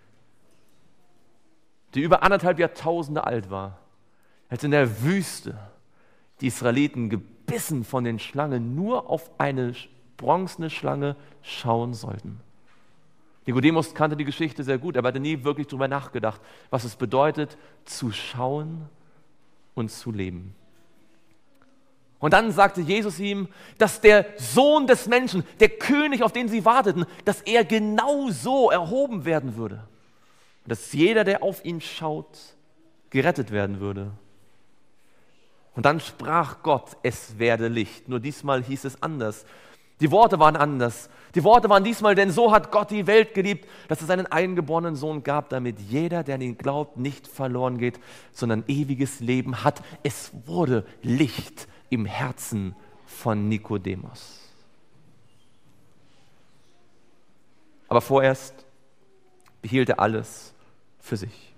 die über anderthalb Jahrtausende alt war, als in der Wüste die Israeliten gebissen von den Schlangen nur auf eine bronzene Schlange schauen sollten. Nikodemus kannte die Geschichte sehr gut, aber hatte nie wirklich darüber nachgedacht, was es bedeutet, zu schauen und zu leben. Und dann sagte Jesus ihm, dass der Sohn des Menschen, der König, auf den sie warteten, dass er genau so erhoben werden würde. Und dass jeder, der auf ihn schaut, gerettet werden würde. Und dann sprach Gott: Es werde Licht. Nur diesmal hieß es anders. Die Worte waren anders. Die Worte waren diesmal, denn so hat Gott die Welt geliebt, dass es seinen eingeborenen Sohn gab, damit jeder, der an ihn glaubt, nicht verloren geht, sondern ewiges Leben hat. Es wurde Licht im Herzen von Nikodemus. Aber vorerst behielt er alles für sich.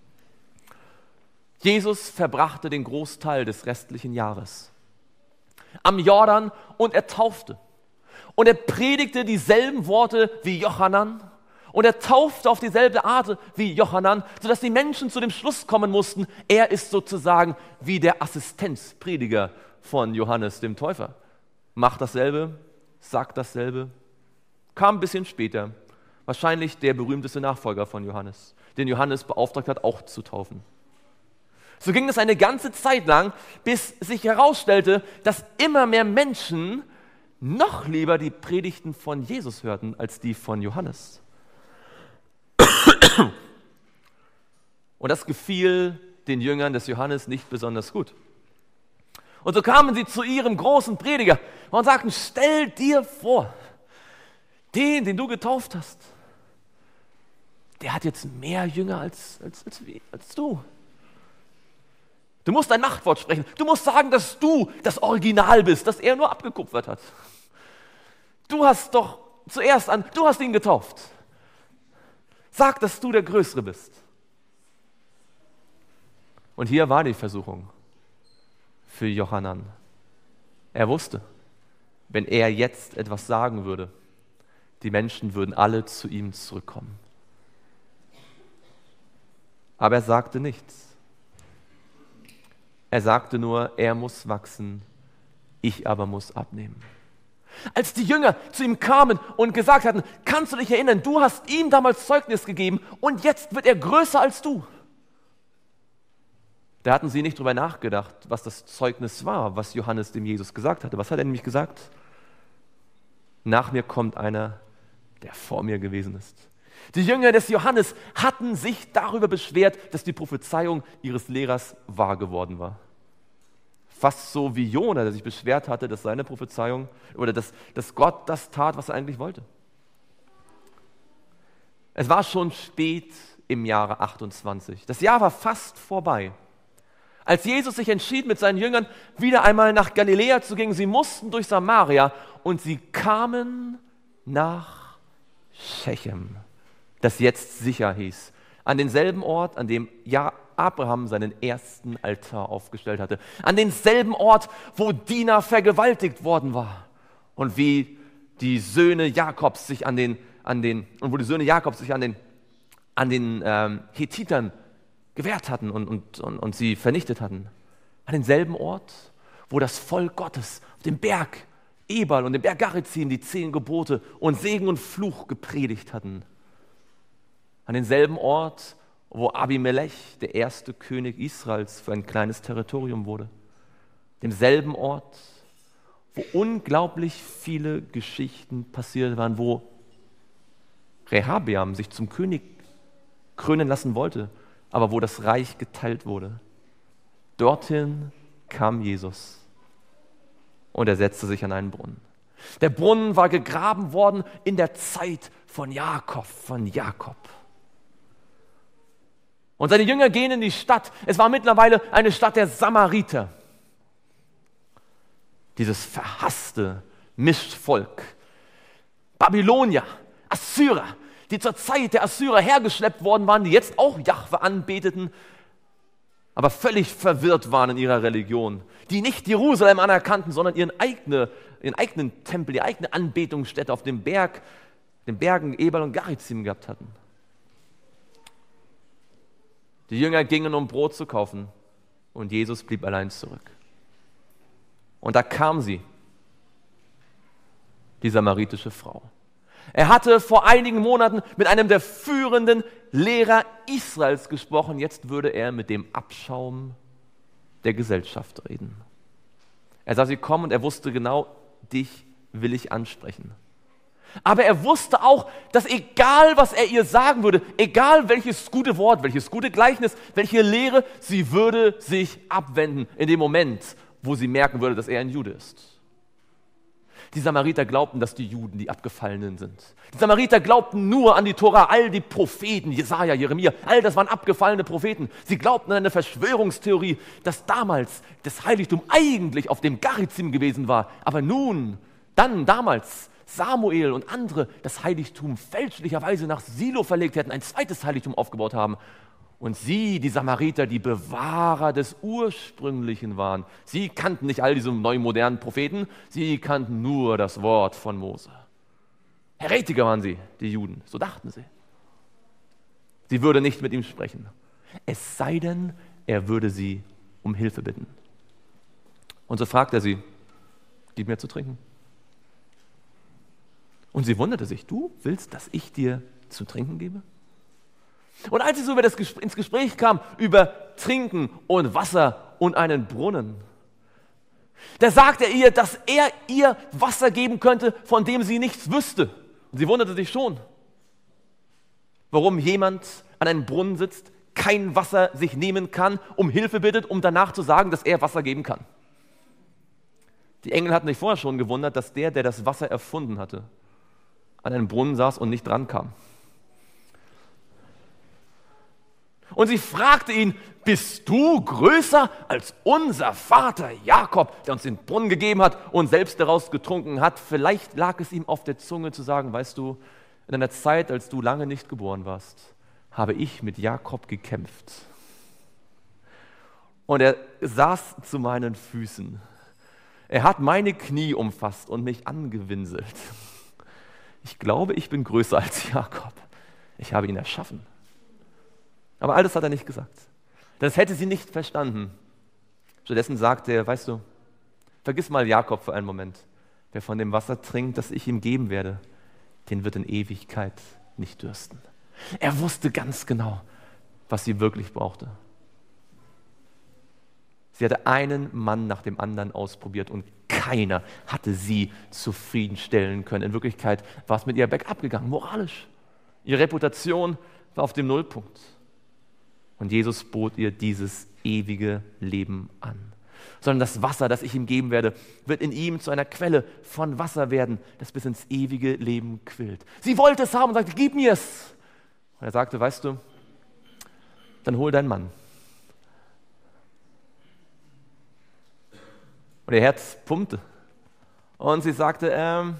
Jesus verbrachte den Großteil des restlichen Jahres am Jordan und er taufte. Und er predigte dieselben Worte wie Johannan und er taufte auf dieselbe Art wie Johannan, sodass die Menschen zu dem Schluss kommen mussten, er ist sozusagen wie der Assistenzprediger von Johannes dem Täufer. Macht dasselbe, sagt dasselbe, kam ein bisschen später. Wahrscheinlich der berühmteste Nachfolger von Johannes, den Johannes beauftragt hat, auch zu taufen. So ging es eine ganze Zeit lang, bis sich herausstellte, dass immer mehr Menschen noch lieber die Predigten von Jesus hörten, als die von Johannes. Und das gefiel den Jüngern des Johannes nicht besonders gut. Und so kamen sie zu ihrem großen Prediger und sagten, stell dir vor, den, den du getauft hast, der hat jetzt mehr Jünger als, als, als, als du. Du musst ein Machtwort sprechen. Du musst sagen, dass du das Original bist, das er nur abgekupfert hat. Du hast doch zuerst an, du hast ihn getauft. Sag, dass du der Größere bist. Und hier war die Versuchung für Johannan. Er wusste, wenn er jetzt etwas sagen würde, die Menschen würden alle zu ihm zurückkommen. Aber er sagte nichts. Er sagte nur, er muss wachsen, ich aber muss abnehmen. Als die Jünger zu ihm kamen und gesagt hatten, kannst du dich erinnern, du hast ihm damals Zeugnis gegeben und jetzt wird er größer als du. Da hatten sie nicht drüber nachgedacht, was das Zeugnis war, was Johannes dem Jesus gesagt hatte. Was hat er nämlich gesagt? Nach mir kommt einer, der vor mir gewesen ist. Die Jünger des Johannes hatten sich darüber beschwert, dass die Prophezeiung ihres Lehrers wahr geworden war. Fast so wie Jona, der sich beschwert hatte, dass seine Prophezeiung oder dass, dass Gott das tat, was er eigentlich wollte. Es war schon spät im Jahre achtundzwanzig. Das Jahr war fast vorbei. Als Jesus sich entschied, mit seinen Jüngern wieder einmal nach Galiläa zu gehen, sie mussten durch Samaria und sie kamen nach Shechem, das jetzt sicher hieß, an denselben Ort, an dem ja Abraham seinen ersten Altar aufgestellt hatte, an denselben Ort, wo Dina vergewaltigt worden war und wie die Söhne Jakobs sich an den, an den und wo die Söhne Jakobs sich an den, an den ähm, Hethitern gewehrt hatten und, und, und, und sie vernichtet hatten. An denselben Ort, wo das Volk Gottes auf dem Berg Ebal und dem Berg Garizim die zehn Gebote und Segen und Fluch gepredigt hatten. An denselben Ort, wo Abimelech, der erste König Israels, für ein kleines Territorium wurde. Demselben Ort, wo unglaublich viele Geschichten passiert waren, wo Rehabeam sich zum König krönen lassen wollte, aber wo das Reich geteilt wurde. Dorthin kam Jesus und er setzte sich an einen Brunnen. Der Brunnen war gegraben worden in der Zeit von Jakob, von Jakob. Und seine Jünger gehen in die Stadt. Es war mittlerweile eine Stadt der Samariter. Dieses verhasste Mischvolk. Babylonier, Assyrer, die zur Zeit der Assyrer hergeschleppt worden waren, die jetzt auch Jahwe anbeteten, aber völlig verwirrt waren in ihrer Religion, die nicht Jerusalem anerkannten, sondern ihren, eigene, ihren eigenen Tempel, die eigene Anbetungsstätte auf dem Berg, den Bergen Ebal und Garizim gehabt hatten. Die Jünger gingen, um Brot zu kaufen, und Jesus blieb allein zurück. Und da kam sie, die samaritische Frau. Er hatte vor einigen Monaten mit einem der führenden Lehrer Israels gesprochen. Jetzt würde er mit dem Abschaum der Gesellschaft reden. Er sah sie kommen und er wusste genau, dich will ich ansprechen. Aber er wusste auch, dass egal, was er ihr sagen würde, egal welches gute Wort, welches gute Gleichnis, welche Lehre, sie würde sich abwenden in dem Moment, wo sie merken würde, dass er ein Jude ist. Die Samariter glaubten, dass die Juden die Abgefallenen sind. Die Samariter glaubten nur an die Tora, all die Propheten, Jesaja, Jeremia, all das waren abgefallene Propheten. Sie glaubten an eine Verschwörungstheorie, dass damals das Heiligtum eigentlich auf dem Garizim gewesen war. Aber nun, dann, damals, Samuel und andere das Heiligtum fälschlicherweise nach Silo verlegt hätten, ein zweites Heiligtum aufgebaut haben. Und sie, die Samariter, die Bewahrer des Ursprünglichen waren. Sie kannten nicht all diese neuen modernen Propheten, sie kannten nur das Wort von Mose. Heretiker waren sie, die Juden, so dachten sie. Sie würde nicht mit ihm sprechen, es sei denn, er würde sie um Hilfe bitten. Und so fragt er sie, gib mir zu trinken. Und sie wunderte sich, du willst, dass ich dir zu trinken gebe? Und als sie so über das Gespr- ins Gespräch kam, über Trinken und Wasser und einen Brunnen, da sagte er ihr, dass er ihr Wasser geben könnte, von dem sie nichts wüsste. Und sie wunderte sich schon, warum jemand an einem Brunnen sitzt, kein Wasser sich nehmen kann, um Hilfe bittet, um danach zu sagen, dass er Wasser geben kann. Die Engel hatten sich vorher schon gewundert, dass der, der das Wasser erfunden hatte, an einem Brunnen saß und nicht dran kam. Und sie fragte ihn, bist du größer als unser Vater Jakob, der uns den Brunnen gegeben hat und selbst daraus getrunken hat? Vielleicht lag es ihm auf der Zunge zu sagen, weißt du, in einer Zeit, als du lange nicht geboren warst, habe ich mit Jakob gekämpft. Und er saß zu meinen Füßen. Er hat meine Knie umfasst und mich angewinselt. Ich glaube, ich bin größer als Jakob. Ich habe ihn erschaffen. Aber all das hat er nicht gesagt. Das hätte sie nicht verstanden. Stattdessen sagte er, weißt du, vergiss mal Jakob für einen Moment. Wer von dem Wasser trinkt, das ich ihm geben werde, den wird in Ewigkeit nicht dürsten. Er wusste ganz genau, was sie wirklich brauchte. Sie hatte einen Mann nach dem anderen ausprobiert und keiner hatte sie zufriedenstellen können. In Wirklichkeit war es mit ihr bergab gegangen, moralisch. Ihre Reputation war auf dem Nullpunkt. Und Jesus bot ihr dieses ewige Leben an. Sondern das Wasser, das ich ihm geben werde, wird in ihm zu einer Quelle von Wasser werden, das bis ins ewige Leben quillt. Sie wollte es haben und sagte, gib mir es. Und er sagte, weißt du, dann hol deinen Mann. Und ihr Herz pumpte. Und sie sagte, ähm,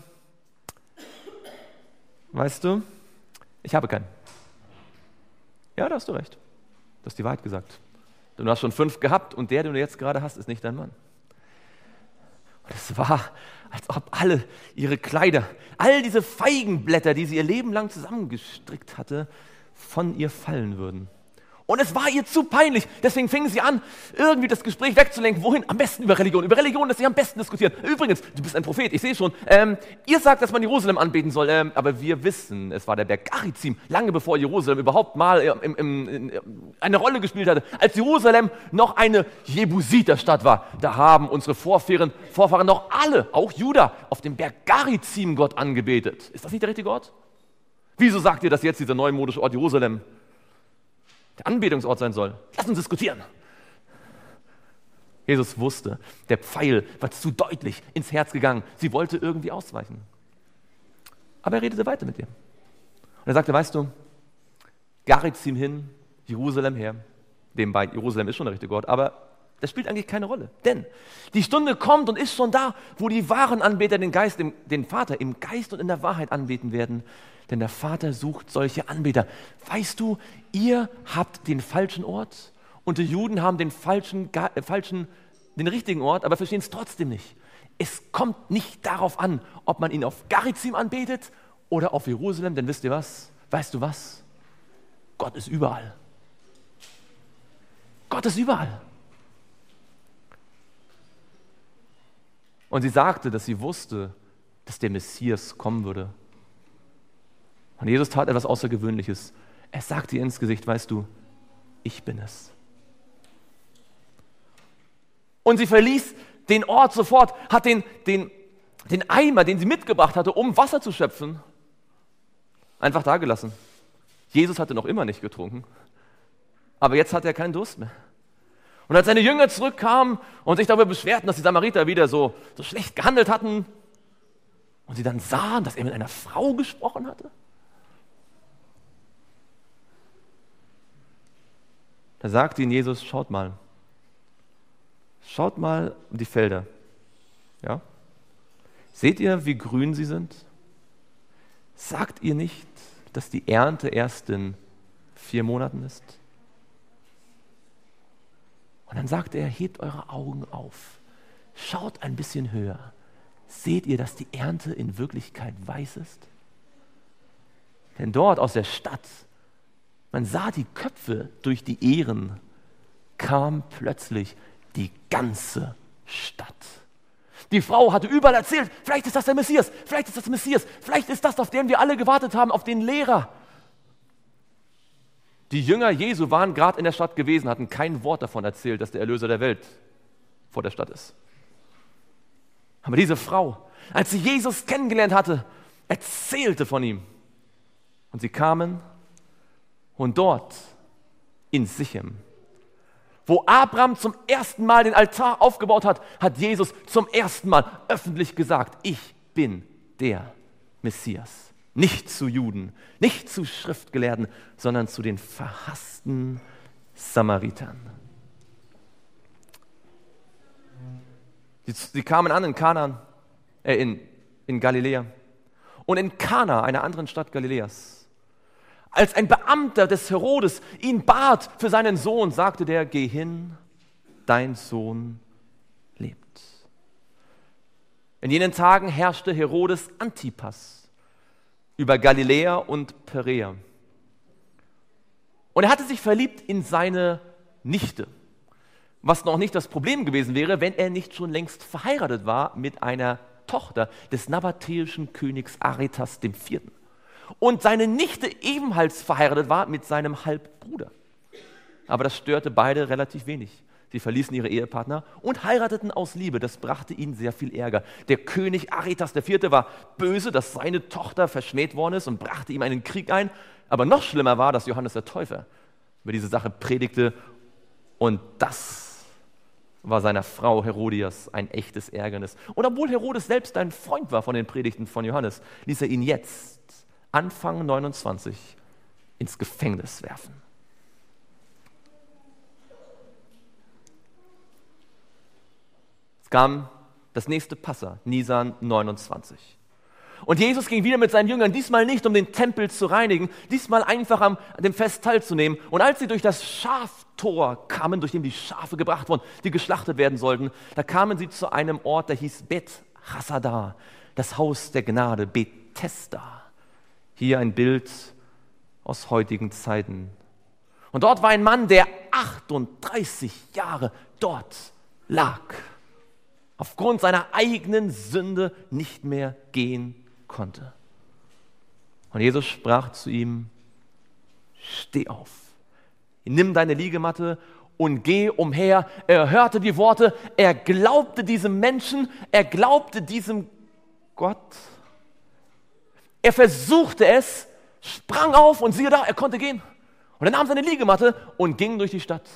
weißt du, ich habe keinen. Ja, da hast du recht. Du hast die Wahrheit gesagt. Du hast schon fünf gehabt und der, den du jetzt gerade hast, ist nicht dein Mann. Und es war, als ob alle ihre Kleider, all diese Feigenblätter, die sie ihr Leben lang zusammengestrickt hatte, von ihr fallen würden. Und es war ihr zu peinlich. Deswegen fingen sie an, irgendwie das Gespräch wegzulenken. Wohin? Am besten über Religion. Über Religion lässt sich am besten diskutieren. Übrigens, du bist ein Prophet, ich sehe schon. Ähm, ihr sagt, dass man Jerusalem anbeten soll. Ähm, aber wir wissen, es war der Berg Garizim, lange bevor Jerusalem überhaupt mal im, im, im, eine Rolle gespielt hatte. Als Jerusalem noch eine Jebusiterstadt war, da haben unsere Vorfahren, Vorfahren noch alle, auch Juda, auf dem Berg Garizim Gott angebetet. Ist das nicht der richtige Ort? Wieso sagt ihr, dass jetzt dieser neumodische Ort Jerusalem der Anbetungsort sein soll? Lass uns diskutieren. Jesus wusste, der Pfeil war zu deutlich ins Herz gegangen. Sie wollte irgendwie ausweichen. Aber er redete weiter mit ihr. Und er sagte, weißt du, Garizim hin, Jerusalem her. Nebenbei, Jerusalem ist schon der richtige Ort, aber das spielt eigentlich keine Rolle. Denn die Stunde kommt und ist schon da, wo die wahren Anbeter den Geist, den Vater im Geist und in der Wahrheit anbeten werden. Denn der Vater sucht solche Anbeter. Weißt du, ihr habt den falschen Ort und die Juden haben den falschen, äh, falschen, den richtigen Ort, aber verstehen es trotzdem nicht. Es kommt nicht darauf an, ob man ihn auf Garizim anbetet oder auf Jerusalem, denn wisst ihr was? Weißt du was? Gott ist überall. Gott ist überall. Und sie sagte, dass sie wusste, dass der Messias kommen würde. Und Jesus tat etwas Außergewöhnliches. Er sagte ihr ins Gesicht, weißt du, ich bin es. Und sie verließ den Ort sofort, hat den, den, den Eimer, den sie mitgebracht hatte, um Wasser zu schöpfen, einfach dagelassen. Jesus hatte noch immer nicht getrunken, aber jetzt hat er keinen Durst mehr. Und als seine Jünger zurückkamen und sich darüber beschwerten, dass die Samariter wieder so, so schlecht gehandelt hatten, und sie dann sahen, dass er mit einer Frau gesprochen hatte? Da sagte ihnen Jesus, schaut mal, schaut mal um die Felder. Ja? Seht ihr, wie grün sie sind? Sagt ihr nicht, dass die Ernte erst in vier Monaten ist? Und dann sagte er, hebt eure Augen auf, schaut ein bisschen höher. Seht ihr, dass die Ernte in Wirklichkeit weiß ist? Denn dort aus der Stadt, man sah die Köpfe durch die Ähren, kam plötzlich die ganze Stadt. Die Frau hatte überall erzählt, vielleicht ist das der Messias, vielleicht ist das der Messias, vielleicht ist das, auf den wir alle gewartet haben, auf den Lehrer. Die Jünger Jesu waren gerade in der Stadt gewesen, hatten kein Wort davon erzählt, dass der Erlöser der Welt vor der Stadt ist. Aber diese Frau, als sie Jesus kennengelernt hatte, erzählte von ihm. Und sie kamen und dort in Sichem, wo Abraham zum ersten Mal den Altar aufgebaut hat, hat Jesus zum ersten Mal öffentlich gesagt, ich bin der Messias. Nicht zu Juden, nicht zu Schriftgelehrten, sondern zu den verhassten Samaritern. Sie, sie kamen an in Kanaan, äh in, in Galiläa. Und in Kana, einer anderen Stadt Galiläas, als ein Beamter des Herodes ihn bat für seinen Sohn, sagte der, geh hin, dein Sohn lebt. In jenen Tagen herrschte Herodes Antipas über Galiläa und Perea. Und er hatte sich verliebt in seine Nichte, was noch nicht das Problem gewesen wäre, wenn er nicht schon längst verheiratet war mit einer Tochter des nabatäischen Königs Aretas der Vierte. Und seine Nichte ebenfalls verheiratet war mit seinem Halbbruder. Aber das störte beide relativ wenig. Sie verließen ihre Ehepartner und heirateten aus Liebe. Das brachte ihnen sehr viel Ärger. Der König Aretas der Vierte war böse, dass seine Tochter verschmäht worden ist und brachte ihm einen Krieg ein. Aber noch schlimmer war, dass Johannes der Täufer über diese Sache predigte. Und das war seiner Frau Herodias ein echtes Ärgernis. Und obwohl Herodes selbst ein Freund war von den Predigten von Johannes, ließ er ihn jetzt Anfang neunundzwanzig ins Gefängnis werfen. Es kam das nächste Passa, Nisan neunundzwanzig. Und Jesus ging wieder mit seinen Jüngern, diesmal nicht, um den Tempel zu reinigen, diesmal einfach am dem Fest teilzunehmen. Und als sie durch das Schaftor kamen, durch den die Schafe gebracht wurden, die geschlachtet werden sollten, da kamen sie zu einem Ort, der hieß Bet Hasada, das Haus der Gnade, Bethesda. Hier ein Bild aus heutigen Zeiten. Und dort war ein Mann, der achtunddreißig Jahre dort lag, aufgrund seiner eigenen Sünde nicht mehr gehen konnte. Und Jesus sprach zu ihm, steh auf, nimm deine Liegematte und geh umher. Er hörte die Worte, er glaubte diesem Menschen, er glaubte diesem Gott. Er versuchte es, sprang auf und siehe da, er konnte gehen. Und er nahm seine Liegematte und ging durch die Stadt.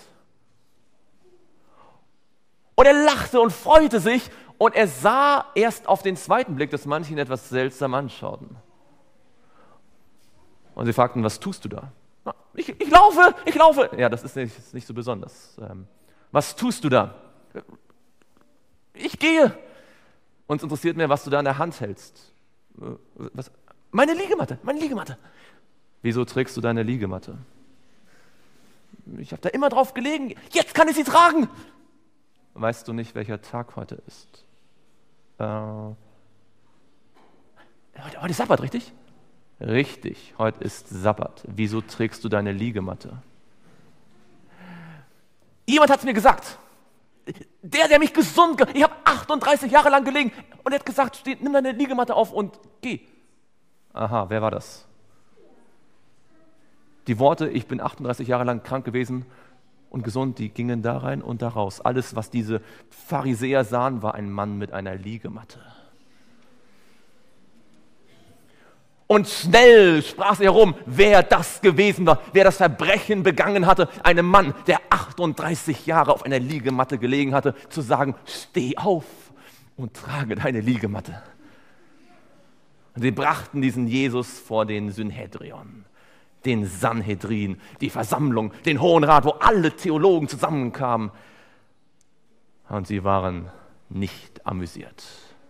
Und er lachte und freute sich und er sah erst auf den zweiten Blick, dass manche ihn etwas seltsam anschauten. Und sie fragten, was tust du da? Ich, ich laufe, ich laufe. Ja, das ist nicht, ist nicht so besonders. Ähm, was tust du da? Ich gehe. Uns interessiert mehr, was du da in der Hand hältst. Was? Meine Liegematte, meine Liegematte. Wieso trägst du deine Liegematte? Ich habe da immer drauf gelegen. Jetzt kann ich sie tragen. Weißt du nicht, welcher Tag heute ist? Äh, heute, heute ist Sabbat, richtig? Richtig, heute ist Sabbat. Wieso trägst du deine Liegematte? Jemand hat es mir gesagt. Der, der mich gesund gemacht hat. Ich habe achtunddreißig Jahre lang gelegen. Und er hat gesagt, steh, nimm deine Liegematte auf und geh. Aha, wer war das? Die Worte, ich bin achtunddreißig Jahre lang krank gewesen und gesund, die gingen da rein und da raus. Alles, was diese Pharisäer sahen, war ein Mann mit einer Liegematte. Und schnell sprach sie herum, wer das gewesen war, wer das Verbrechen begangen hatte, einem Mann, der achtunddreißig Jahre auf einer Liegematte gelegen hatte, zu sagen, steh auf und trage deine Liegematte. Und sie brachten diesen Jesus vor den Synhedrion, den Sanhedrin, die Versammlung, den Hohen Rat, wo alle Theologen zusammenkamen. Und sie waren nicht amüsiert.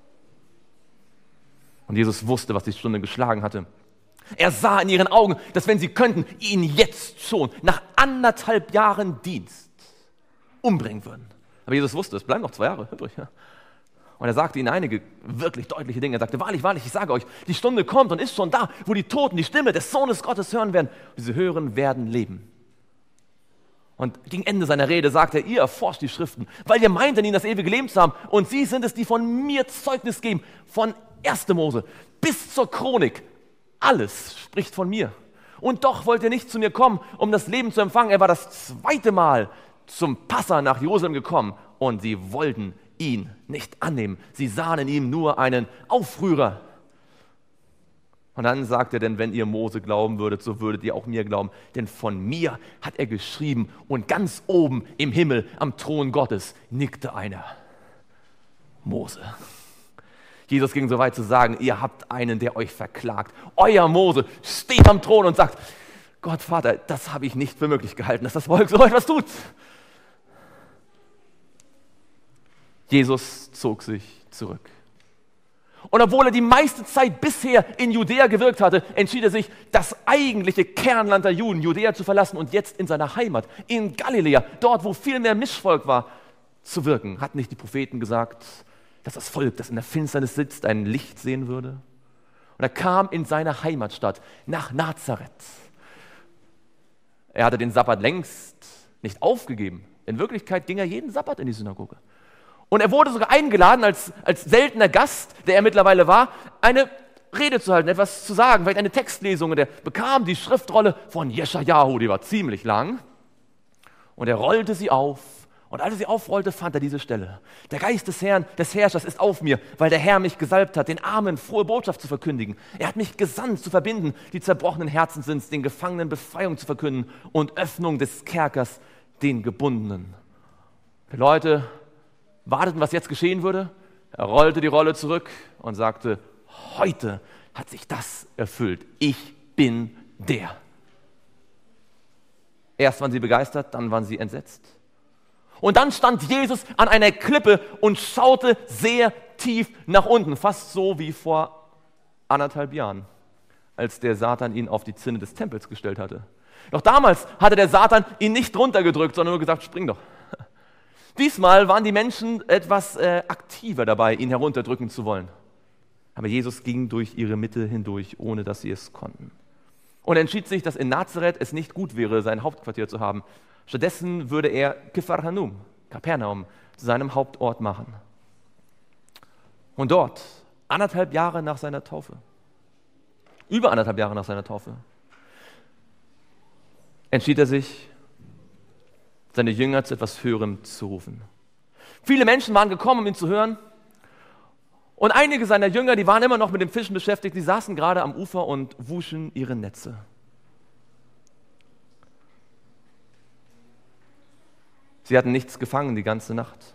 Und Jesus wusste, was die Stunde geschlagen hatte. Er sah in ihren Augen, dass wenn sie könnten, ihn jetzt schon nach anderthalb Jahren Dienst umbringen würden. Aber Jesus wusste, es bleiben noch zwei Jahre übrig. Und er sagte ihnen einige wirklich deutliche Dinge. Er sagte, wahrlich, wahrlich, ich sage euch, die Stunde kommt und ist schon da, wo die Toten die Stimme des Sohnes Gottes hören werden. Und sie hören, werden leben. Und gegen Ende seiner Rede sagt er, ihr erforscht die Schriften, weil ihr meint, in ihnen das ewige Leben zu haben. Und sie sind es, die von mir Zeugnis geben, von erster Mose bis zur Chronik. Alles spricht von mir. Und doch wollt ihr nicht zu mir kommen, um das Leben zu empfangen. Er war das zweite Mal zum Passa nach Jerusalem gekommen und sie wollten ihn nicht annehmen. Sie sahen in ihm nur einen Aufrührer. Und dann sagt er, denn wenn ihr Mose glauben würdet, so würdet ihr auch mir glauben. Denn von mir hat er geschrieben und ganz oben im Himmel am Thron Gottes nickte einer. Mose. Jesus ging so weit zu sagen, ihr habt einen, der euch verklagt. Euer Mose steht am Thron und sagt, Gott Vater, das habe ich nicht für möglich gehalten, dass das Volk so etwas tut. Jesus zog sich zurück. Und obwohl er die meiste Zeit bisher in Judäa gewirkt hatte, entschied er sich, das eigentliche Kernland der Juden, Judäa, zu verlassen und jetzt in seiner Heimat, in Galiläa, dort, wo viel mehr Mischvolk war, zu wirken. Hatten nicht die Propheten gesagt, dass das Volk, das in der Finsternis sitzt, ein Licht sehen würde? Und er kam in seine Heimatstadt, nach Nazareth. Er hatte den Sabbat längst nicht aufgegeben. In Wirklichkeit ging er jeden Sabbat in die Synagoge. Und er wurde sogar eingeladen, als, als seltener Gast, der er mittlerweile war, eine Rede zu halten, etwas zu sagen, vielleicht eine Textlesung. Und er bekam die Schriftrolle von Jeschajahu, die war ziemlich lang. Und er rollte sie auf. Und als er sie aufrollte, fand er diese Stelle. Der Geist des Herrn, des Herrschers ist auf mir, weil der Herr mich gesalbt hat, den Armen frohe Botschaft zu verkündigen. Er hat mich gesandt, zu verbinden, die zerbrochenen Herzen sind, den Gefangenen Befreiung zu verkünden und Öffnung des Kerkers den Gebundenen. Die Leute warteten, was jetzt geschehen würde. Er rollte die Rolle zurück und sagte, heute hat sich das erfüllt. Ich bin der. Erst waren sie begeistert, dann waren sie entsetzt. Und dann stand Jesus an einer Klippe und schaute sehr tief nach unten, fast so wie vor anderthalb Jahren, als der Satan ihn auf die Zinne des Tempels gestellt hatte. Doch damals hatte der Satan ihn nicht runtergedrückt, sondern nur gesagt, spring doch. Diesmal waren die Menschen etwas äh, aktiver dabei, ihn herunterdrücken zu wollen. Aber Jesus ging durch ihre Mitte hindurch, ohne dass sie es konnten. Und er entschied sich, dass in Nazareth es nicht gut wäre, sein Hauptquartier zu haben. Stattdessen würde er Kipharnaum, Kapernaum, zu seinem Hauptort machen. Und dort, anderthalb Jahre nach seiner Taufe, über anderthalb Jahre nach seiner Taufe, entschied er sich, seine Jünger zu etwas Höherem zu rufen. Viele Menschen waren gekommen, um ihn zu hören. Und einige seiner Jünger, die waren immer noch mit dem Fischen beschäftigt, die saßen gerade am Ufer und wuschen ihre Netze. Sie hatten nichts gefangen die ganze Nacht.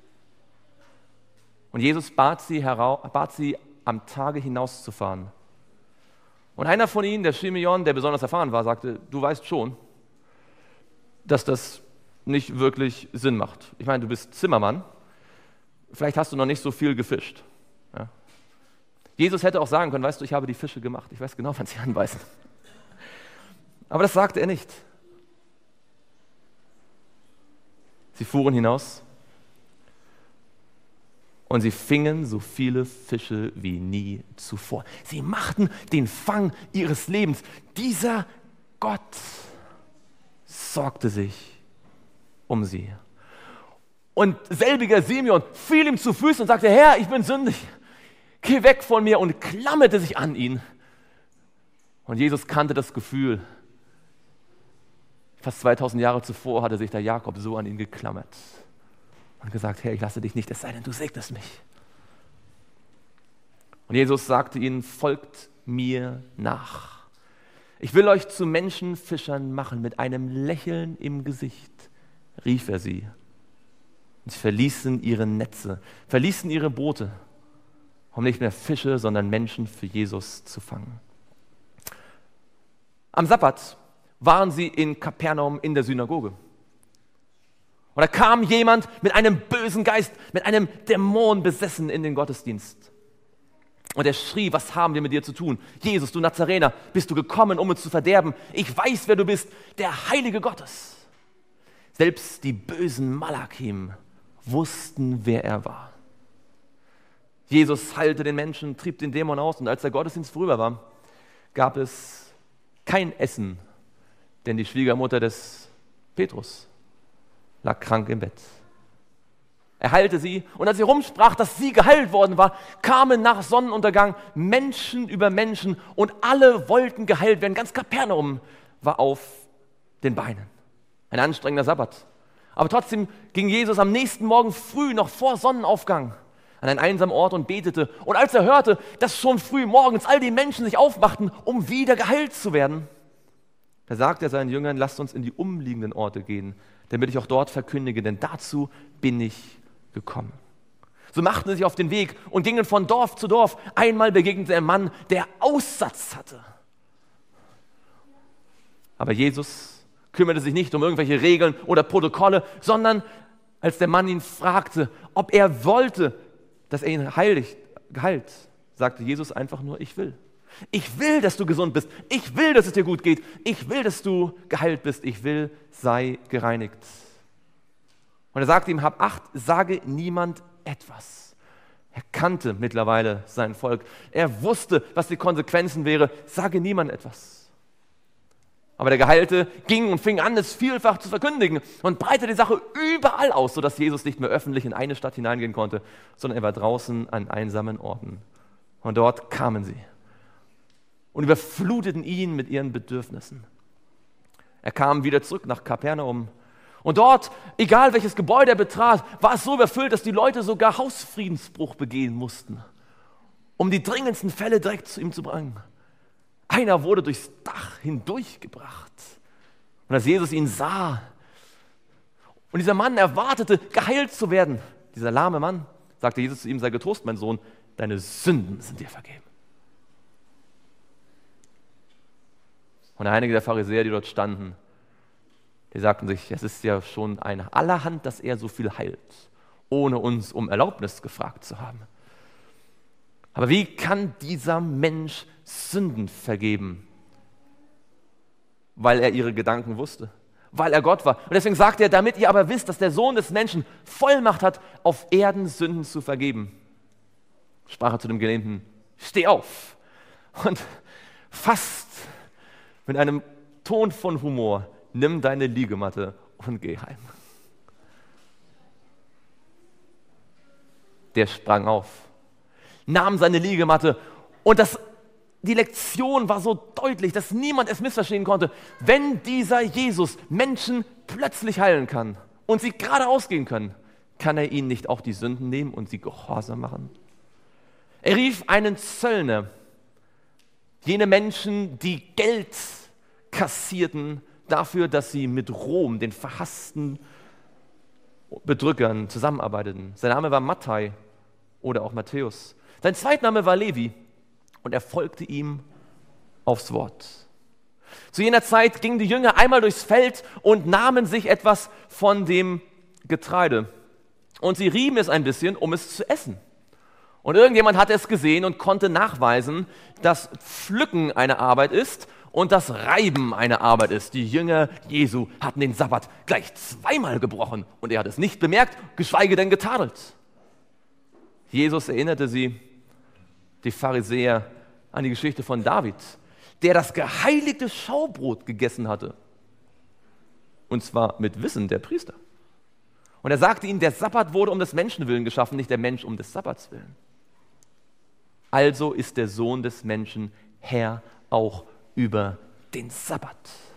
Und Jesus bat sie, herau- bat sie am Tage hinauszufahren. Und einer von ihnen, der Shimeon, der besonders erfahren war, sagte, du weißt schon, dass das nicht wirklich Sinn macht. Ich meine, du bist Zimmermann, vielleicht hast du noch nicht so viel gefischt. Ja. Jesus hätte auch sagen können, weißt du, ich habe die Fische gemacht, ich weiß genau, wann sie anbeißen. Aber das sagte er nicht. Sie fuhren hinaus und sie fingen so viele Fische wie nie zuvor. Sie machten den Fang ihres Lebens. Dieser Gott sorgte sich um sie. Und selbiger Simeon fiel ihm zu Füßen und sagte, Herr, ich bin sündig, geh weg von mir, und klammerte sich an ihn. Und Jesus kannte das Gefühl. Fast zweitausend Jahre zuvor hatte sich der Jakob so an ihn geklammert und gesagt, Herr, ich lasse dich nicht, es sei denn, du segnest mich. Und Jesus sagte ihnen, folgt mir nach. Ich will euch zu Menschenfischern machen. Mit einem Lächeln im Gesicht rief er sie. Und sie verließen ihre Netze, verließen ihre Boote um nicht mehr Fische, sondern Menschen für Jesus zu fangen. Am Sabbat waren sie in Kapernaum in der Synagoge. Und da kam jemand mit einem bösen Geist, mit einem Dämon besessen in den Gottesdienst. Und er schrie, was haben wir mit dir zu tun? Jesus, du Nazarener, bist du gekommen, um uns zu verderben? Ich weiß, wer du bist, der Heilige Gottes. Selbst die bösen Malakim wussten, wer er war. Jesus heilte den Menschen, trieb den Dämon aus, und als der Gottesdienst vorüber war, gab es kein Essen, denn die Schwiegermutter des Petrus lag krank im Bett. Er heilte sie, und als sie rumsprach, dass sie geheilt worden war, kamen nach Sonnenuntergang Menschen über Menschen, und alle wollten geheilt werden. Ganz Kapernaum war auf den Beinen. Ein anstrengender Sabbat. Aber trotzdem ging Jesus am nächsten Morgen früh, noch vor Sonnenaufgang, an einen einsamen Ort und betete. Und als er hörte, dass schon früh morgens all die Menschen sich aufmachten, um wieder geheilt zu werden, da sagte er seinen Jüngern, lasst uns in die umliegenden Orte gehen, damit ich auch dort verkündige, denn dazu bin ich gekommen. So machten sie sich auf den Weg und gingen von Dorf zu Dorf. Einmal begegnete ein Mann, der Aussatz hatte. Aber Jesus kümmerte sich nicht um irgendwelche Regeln oder Protokolle, sondern als der Mann ihn fragte, ob er wollte, dass er ihn heiligt, geheilt, sagte Jesus einfach nur, ich will. Ich will, dass du gesund bist. Ich will, dass es dir gut geht. Ich will, dass du geheilt bist. Ich will, sei gereinigt. Und er sagte ihm, hab Acht, sage niemand etwas. Er kannte mittlerweile sein Volk. Er wusste, was die Konsequenzen wäre. Sage niemand etwas. Aber der Geheilte ging und fing an, es vielfach zu verkündigen und breitete die Sache überall aus, sodass Jesus nicht mehr öffentlich in eine Stadt hineingehen konnte, sondern er war draußen an einsamen Orten. Und dort kamen sie und überfluteten ihn mit ihren Bedürfnissen. Er kam wieder zurück nach Kapernaum. Und dort, egal welches Gebäude er betrat, war es so überfüllt, dass die Leute sogar Hausfriedensbruch begehen mussten, um die dringendsten Fälle direkt zu ihm zu bringen. Einer wurde durchs Dach hindurchgebracht. Und als Jesus ihn sah, und dieser Mann erwartete, geheilt zu werden, dieser lahme Mann, sagte Jesus zu ihm, sei getrost, mein Sohn, deine Sünden sind dir vergeben. Und einige der Pharisäer, die dort standen, die sagten sich, es ist ja schon eine allerhand, dass er so viel heilt, ohne uns um Erlaubnis gefragt zu haben. Aber wie kann dieser Mensch Sünden vergeben? Weil er ihre Gedanken wusste, weil er Gott war. Und deswegen sagt er, damit ihr aber wisst, dass der Sohn des Menschen Vollmacht hat, auf Erden Sünden zu vergeben. Sprach er zu dem Gelähmten, steh auf. Und fast mit einem Ton von Humor, nimm deine Liegematte und geh heim. Der sprang auf, nahm seine Liegematte, und das, die Lektion war so deutlich, dass niemand es missverstehen konnte. Wenn dieser Jesus Menschen plötzlich heilen kann und sie geradeaus gehen können, kann er ihnen nicht auch die Sünden nehmen und sie gehorsam machen? Er rief einen Zöllner, jene Menschen, die Geld kassierten dafür, dass sie mit Rom, den verhassten Bedrückern, zusammenarbeiteten. Sein Name war Matthäus oder auch Matthäus. Sein Zweitname war Levi, und er folgte ihm aufs Wort. Zu jener Zeit gingen die Jünger einmal durchs Feld und nahmen sich etwas von dem Getreide. Und sie rieben es ein bisschen, um es zu essen. Und irgendjemand hatte es gesehen und konnte nachweisen, dass Pflücken eine Arbeit ist und das Reiben eine Arbeit ist. Die Jünger Jesu hatten den Sabbat gleich zweimal gebrochen und er hat es nicht bemerkt, geschweige denn getadelt. Jesus erinnerte sie, die Pharisäer, an die Geschichte von David, der das geheiligte Schaubrot gegessen hatte. Und zwar mit Wissen der Priester. Und er sagte ihnen, der Sabbat wurde um des Menschen willen geschaffen, nicht der Mensch um des Sabbats willen. Also ist der Sohn des Menschen Herr auch über den Sabbat.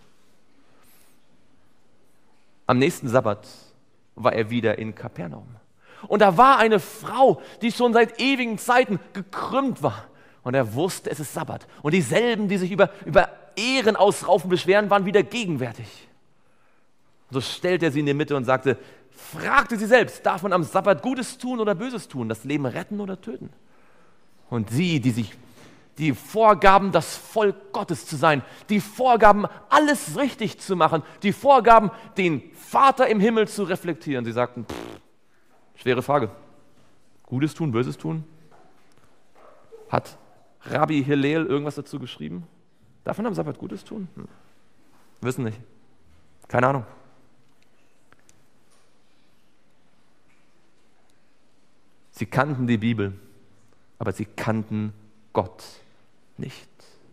Am nächsten Sabbat war er wieder in Kapernaum. Und da war eine Frau, die schon seit ewigen Zeiten gekrümmt war. Und er wusste, es ist Sabbat. Und dieselben, die sich über, über Ehrenausraufen beschweren, waren wieder gegenwärtig. Und so stellte er sie in die Mitte und sagte, fragte sie selbst, darf man am Sabbat Gutes tun oder Böses tun, das Leben retten oder töten? Und sie, die sich, die vorgaben, das Volk Gottes zu sein, die vorgaben, alles richtig zu machen, die vorgaben, den Vater im Himmel zu reflektieren. Sie sagten, pff, schwere Frage. Gutes tun, Böses tun? Hat Rabbi Hillel irgendwas dazu geschrieben? Darf man am Sabbat Gutes tun? Hm. Wissen nicht. Keine Ahnung. Sie kannten die Bibel, aber sie kannten Gott nicht.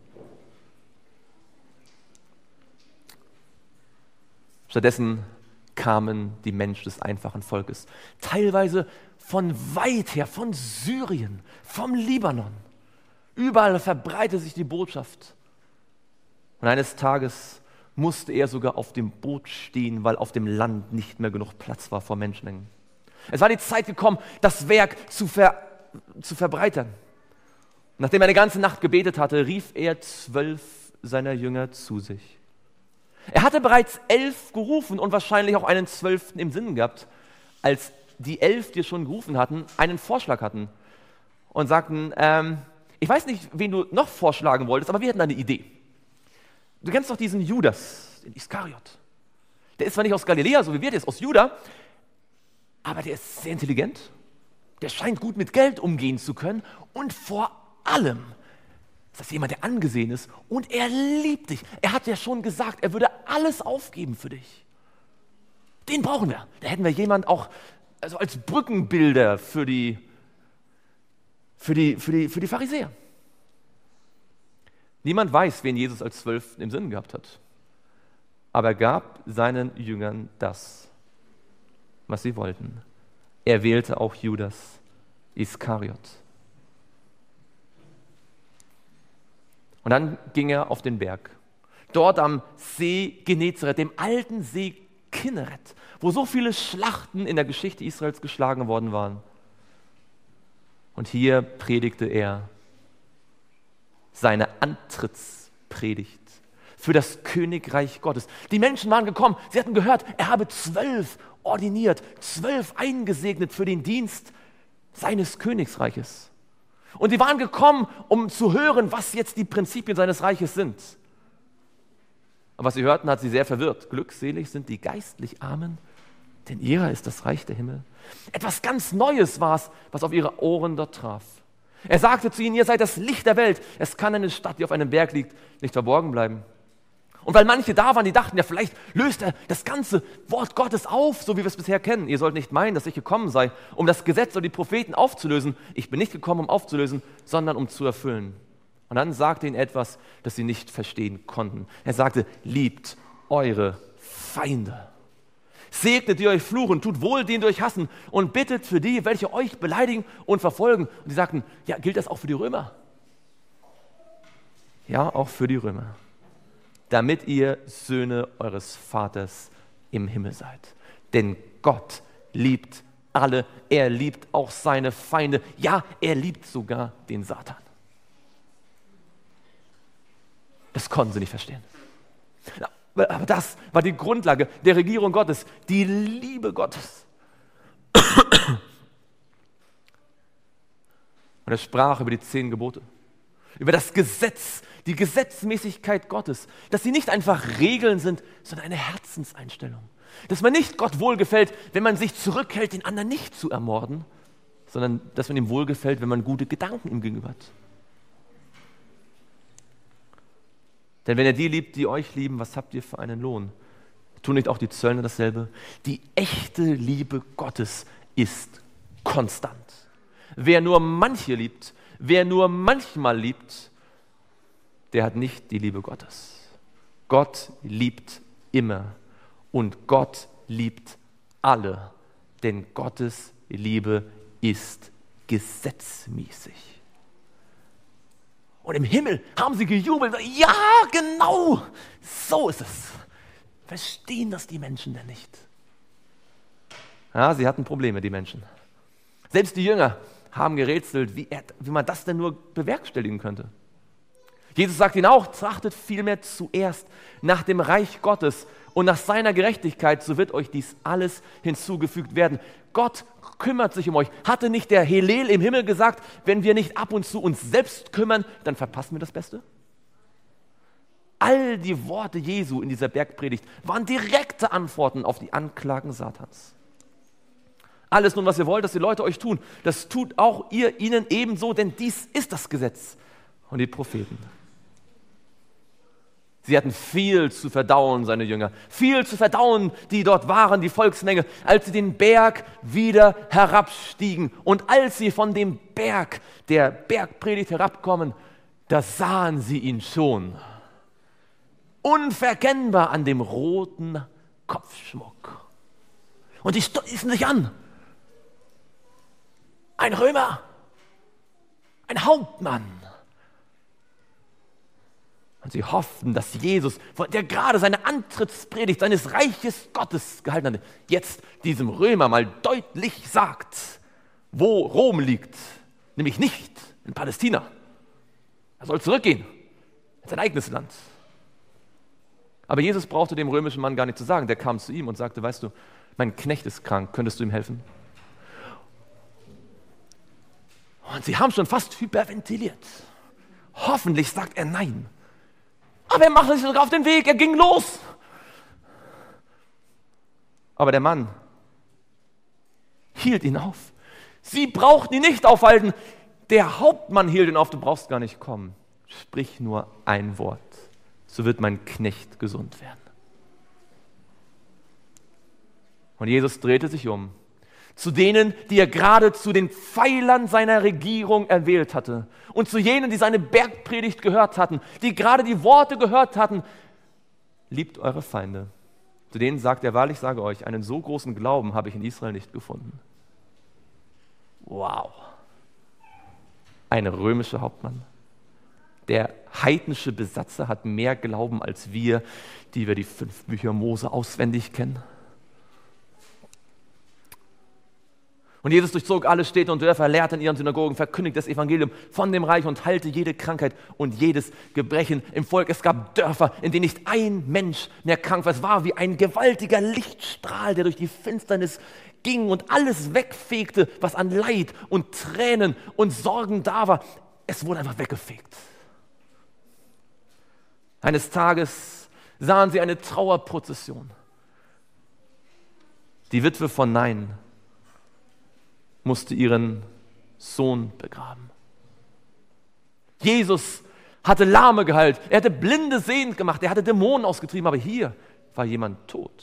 Stattdessen kamen die Menschen des einfachen Volkes, teilweise von weit her, von Syrien, vom Libanon. Überall verbreitete sich die Botschaft. Und eines Tages musste er sogar auf dem Boot stehen, weil auf dem Land nicht mehr genug Platz war vor Menschenmengen. Es war die Zeit gekommen, das Werk zu, ver, zu verbreitern. Nachdem er eine ganze Nacht gebetet hatte, rief er zwölf seiner Jünger zu sich. Er hatte bereits elf gerufen und wahrscheinlich auch einen zwölften im Sinn gehabt, als die elf, die schon gerufen hatten, einen Vorschlag hatten und sagten, ähm, ich weiß nicht, wen du noch vorschlagen wolltest, aber wir hätten eine Idee. Du kennst doch diesen Judas, den Iskariot. Der ist zwar nicht aus Galiläa, so wie wir, der ist aus Juda, aber der ist sehr intelligent, der scheint gut mit Geld umgehen zu können und vor allem ist das jemand, der angesehen ist und er liebt dich. Er hat ja schon gesagt, er würde alles aufgeben für dich. Den brauchen wir. Da hätten wir jemanden auch also als Brückenbilder für die, für die, für die, für die Pharisäer. Niemand weiß, wen Jesus als Zwölften im Sinn gehabt hat. Aber er gab seinen Jüngern das, was sie wollten. Er wählte auch Judas Iskariot. Und dann ging er auf den Berg. Dort am See Genezareth, dem alten See Kinneret, wo so viele Schlachten in der Geschichte Israels geschlagen worden waren. Und hier predigte er seine Antrittspredigt für das Königreich Gottes. Die Menschen waren gekommen, sie hatten gehört, er habe zwölf ordiniert, zwölf eingesegnet für den Dienst seines Königsreiches. Und die waren gekommen, um zu hören, was jetzt die Prinzipien seines Reiches sind. Und was sie hörten, hat sie sehr verwirrt. Glückselig sind die geistlich Armen, denn ihrer ist das Reich der Himmel. Etwas ganz Neues war es, was auf ihre Ohren dort traf. Er sagte zu ihnen, ihr seid das Licht der Welt. Es kann eine Stadt, die auf einem Berg liegt, nicht verborgen bleiben. Und weil manche da waren, die dachten, ja, vielleicht löst er das ganze Wort Gottes auf, so wie wir es bisher kennen. Ihr sollt nicht meinen, dass ich gekommen sei, um das Gesetz oder die Propheten aufzulösen. Ich bin nicht gekommen, um aufzulösen, sondern um zu erfüllen. Und dann sagte ihnen etwas, das sie nicht verstehen konnten. Er sagte, liebt eure Feinde. Segnet die euch fluchen, tut wohl denen, die euch hassen und bittet für die, welche euch beleidigen und verfolgen. Und die sagten, ja, gilt das auch für die Römer? Ja, auch für die Römer. Damit ihr Söhne eures Vaters im Himmel seid. Denn Gott liebt alle, er liebt auch seine Feinde. Ja, er liebt sogar den Satan. Das konnten sie nicht verstehen. Aber das war die Grundlage der Regierung Gottes, die Liebe Gottes. Und er sprach über die zehn Gebote, über das Gesetz, die Gesetzmäßigkeit Gottes, dass sie nicht einfach Regeln sind, sondern eine Herzenseinstellung. Dass man nicht Gott wohlgefällt, wenn man sich zurückhält, den anderen nicht zu ermorden, sondern dass man ihm wohlgefällt, wenn man gute Gedanken ihm gegenüber hat. Denn wenn ihr die liebt, die euch lieben, was habt ihr für einen Lohn? Tun nicht auch die Zöllner dasselbe? Die echte Liebe Gottes ist konstant. Wer nur manche liebt, wer nur manchmal liebt, der hat nicht die Liebe Gottes. Gott liebt immer und Gott liebt alle, denn Gottes Liebe ist gesetzmäßig. Und im Himmel haben sie gejubelt. Ja, genau, so ist es. Verstehen das die Menschen denn nicht? Ja, sie hatten Probleme, die Menschen. Selbst die Jünger haben gerätselt, wie, er, wie man das denn nur bewerkstelligen könnte. Jesus sagt ihnen auch, trachtet vielmehr zuerst nach dem Reich Gottes und nach seiner Gerechtigkeit, so wird euch dies alles hinzugefügt werden. Gott kümmert sich um euch. Hatte nicht der Hillel im Himmel gesagt, wenn wir nicht ab und zu uns selbst kümmern, dann verpassen wir das Beste? All die Worte Jesu in dieser Bergpredigt waren direkte Antworten auf die Anklagen Satans. Alles nun, was ihr wollt, dass die Leute euch tun, das tut auch ihr ihnen ebenso, denn dies ist das Gesetz und die Propheten. Sie hatten viel zu verdauen, seine Jünger, viel zu verdauen, die dort waren, die Volksmenge, als sie den Berg wieder herabstiegen. Und als sie von dem Berg, der Bergpredigt herabkommen, da sahen sie ihn schon, unverkennbar an dem roten Kopfschmuck. Und die stießen sich an. Ein Römer, ein Hauptmann. Und sie hofften, dass Jesus, der gerade seine Antrittspredigt seines Reiches Gottes gehalten hatte, jetzt diesem Römer mal deutlich sagt, wo Rom liegt, nämlich nicht in Palästina. Er soll zurückgehen in sein eigenes Land. Aber Jesus brauchte dem römischen Mann gar nicht zu sagen, der kam zu ihm und sagte, weißt du, mein Knecht ist krank, könntest du ihm helfen? Und sie haben schon fast hyperventiliert. Hoffentlich sagt er nein. Aber er machte sich sogar auf den Weg, er ging los. Aber der Mann hielt ihn auf. Sie brauchten ihn nicht aufhalten. Der Hauptmann hielt ihn auf, du brauchst gar nicht kommen. Sprich nur ein Wort, so wird mein Knecht gesund werden. Und Jesus drehte sich um zu denen, die er gerade zu den Pfeilern seiner Regierung erwählt hatte und zu jenen, die seine Bergpredigt gehört hatten, die gerade die Worte gehört hatten, liebt eure Feinde. Zu denen sagt er, wahrlich sage euch, einen so großen Glauben habe ich in Israel nicht gefunden. Wow. Ein römischer Hauptmann. Der heidnische Besatzer hat mehr Glauben als wir, die wir die fünf Bücher Mose auswendig kennen. Und Jesus durchzog alle Städte und Dörfer, lehrte in ihren Synagogen, verkündigte das Evangelium von dem Reich und heilte jede Krankheit und jedes Gebrechen im Volk. Es gab Dörfer, in denen nicht ein Mensch mehr krank war. Es war wie ein gewaltiger Lichtstrahl, der durch die Finsternis ging und alles wegfegte, was an Leid und Tränen und Sorgen da war. Es wurde einfach weggefegt. Eines Tages sahen sie eine Trauerprozession. Die Witwe von Nain musste ihren Sohn begraben. Jesus hatte Lahme geheilt, er hatte Blinde sehend gemacht, er hatte Dämonen ausgetrieben, aber hier war jemand tot.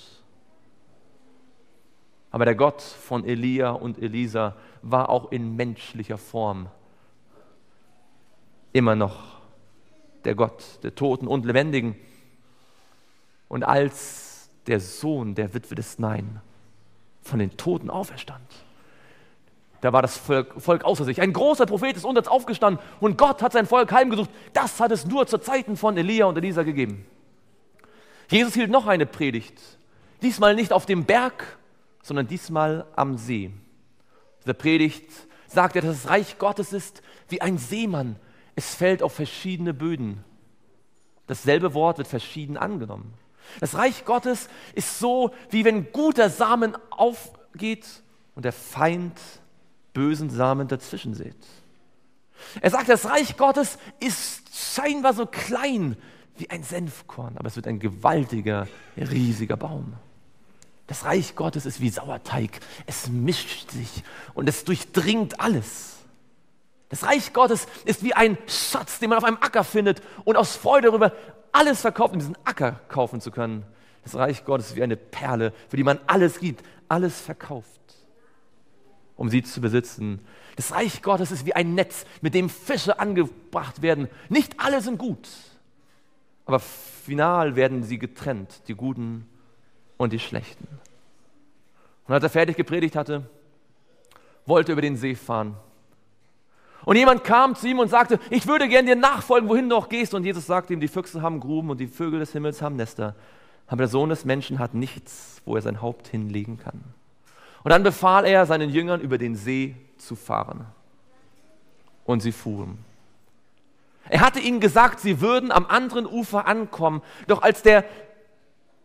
Aber der Gott von Elia und Elisa war auch in menschlicher Form immer noch der Gott der Toten und Lebendigen. Und als der Sohn der Witwe des Nain von den Toten auferstand, da war das Volk, Volk außer sich. Ein großer Prophet ist unter uns aufgestanden und Gott hat sein Volk heimgesucht. Das hat es nur zu Zeiten von Elia und Elisa gegeben. Jesus hielt noch eine Predigt. Diesmal nicht auf dem Berg, sondern diesmal am See. In der Predigt sagt er, dass das Reich Gottes ist wie ein Seemann. Es fällt auf verschiedene Böden. Dasselbe Wort wird verschieden angenommen. Das Reich Gottes ist so, wie wenn guter Samen aufgeht und der Feind bösen Samen dazwischen sät. Er sagt, das Reich Gottes ist scheinbar so klein wie ein Senfkorn, aber es wird ein gewaltiger, riesiger Baum. Das Reich Gottes ist wie Sauerteig. Es mischt sich und es durchdringt alles. Das Reich Gottes ist wie ein Schatz, den man auf einem Acker findet und aus Freude darüber alles verkauft, um diesen Acker kaufen zu können. Das Reich Gottes ist wie eine Perle, für die man alles gibt, alles verkauft, um sie zu besitzen. Das Reich Gottes ist wie ein Netz, mit dem Fische angebracht werden. Nicht alle sind gut, aber final werden sie getrennt, die Guten und die Schlechten. Und als er fertig gepredigt hatte, wollte er über den See fahren. Und jemand kam zu ihm und sagte, ich würde gern dir nachfolgen, wohin du auch gehst. Und Jesus sagte ihm, die Füchse haben Gruben und die Vögel des Himmels haben Nester. Aber der Sohn des Menschen hat nichts, wo er sein Haupt hinlegen kann. Und dann befahl er seinen Jüngern, über den See zu fahren. Und sie fuhren. Er hatte ihnen gesagt, sie würden am anderen Ufer ankommen. Doch als der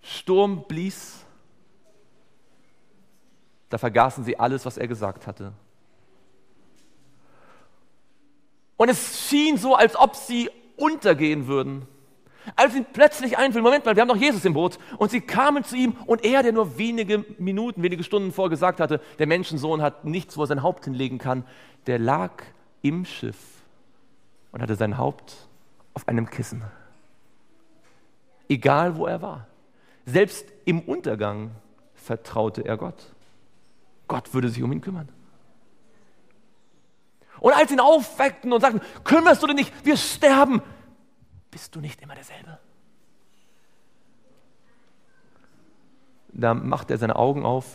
Sturm blies, da vergaßen sie alles, was er gesagt hatte. Und es schien so, als ob sie untergehen würden. Als ihnen plötzlich einfiel, Moment mal, wir haben doch Jesus im Boot. Und sie kamen zu ihm und er, der nur wenige Minuten, wenige Stunden vorher gesagt hatte, der Menschensohn hat nichts, wo er sein Haupt hinlegen kann, der lag im Schiff und hatte sein Haupt auf einem Kissen. Egal, wo er war. Selbst im Untergang vertraute er Gott. Gott würde sich um ihn kümmern. Und als sie ihn aufweckten und sagten, kümmerst du dich nicht, wir sterben, bist du nicht immer derselbe? Da macht er seine Augen auf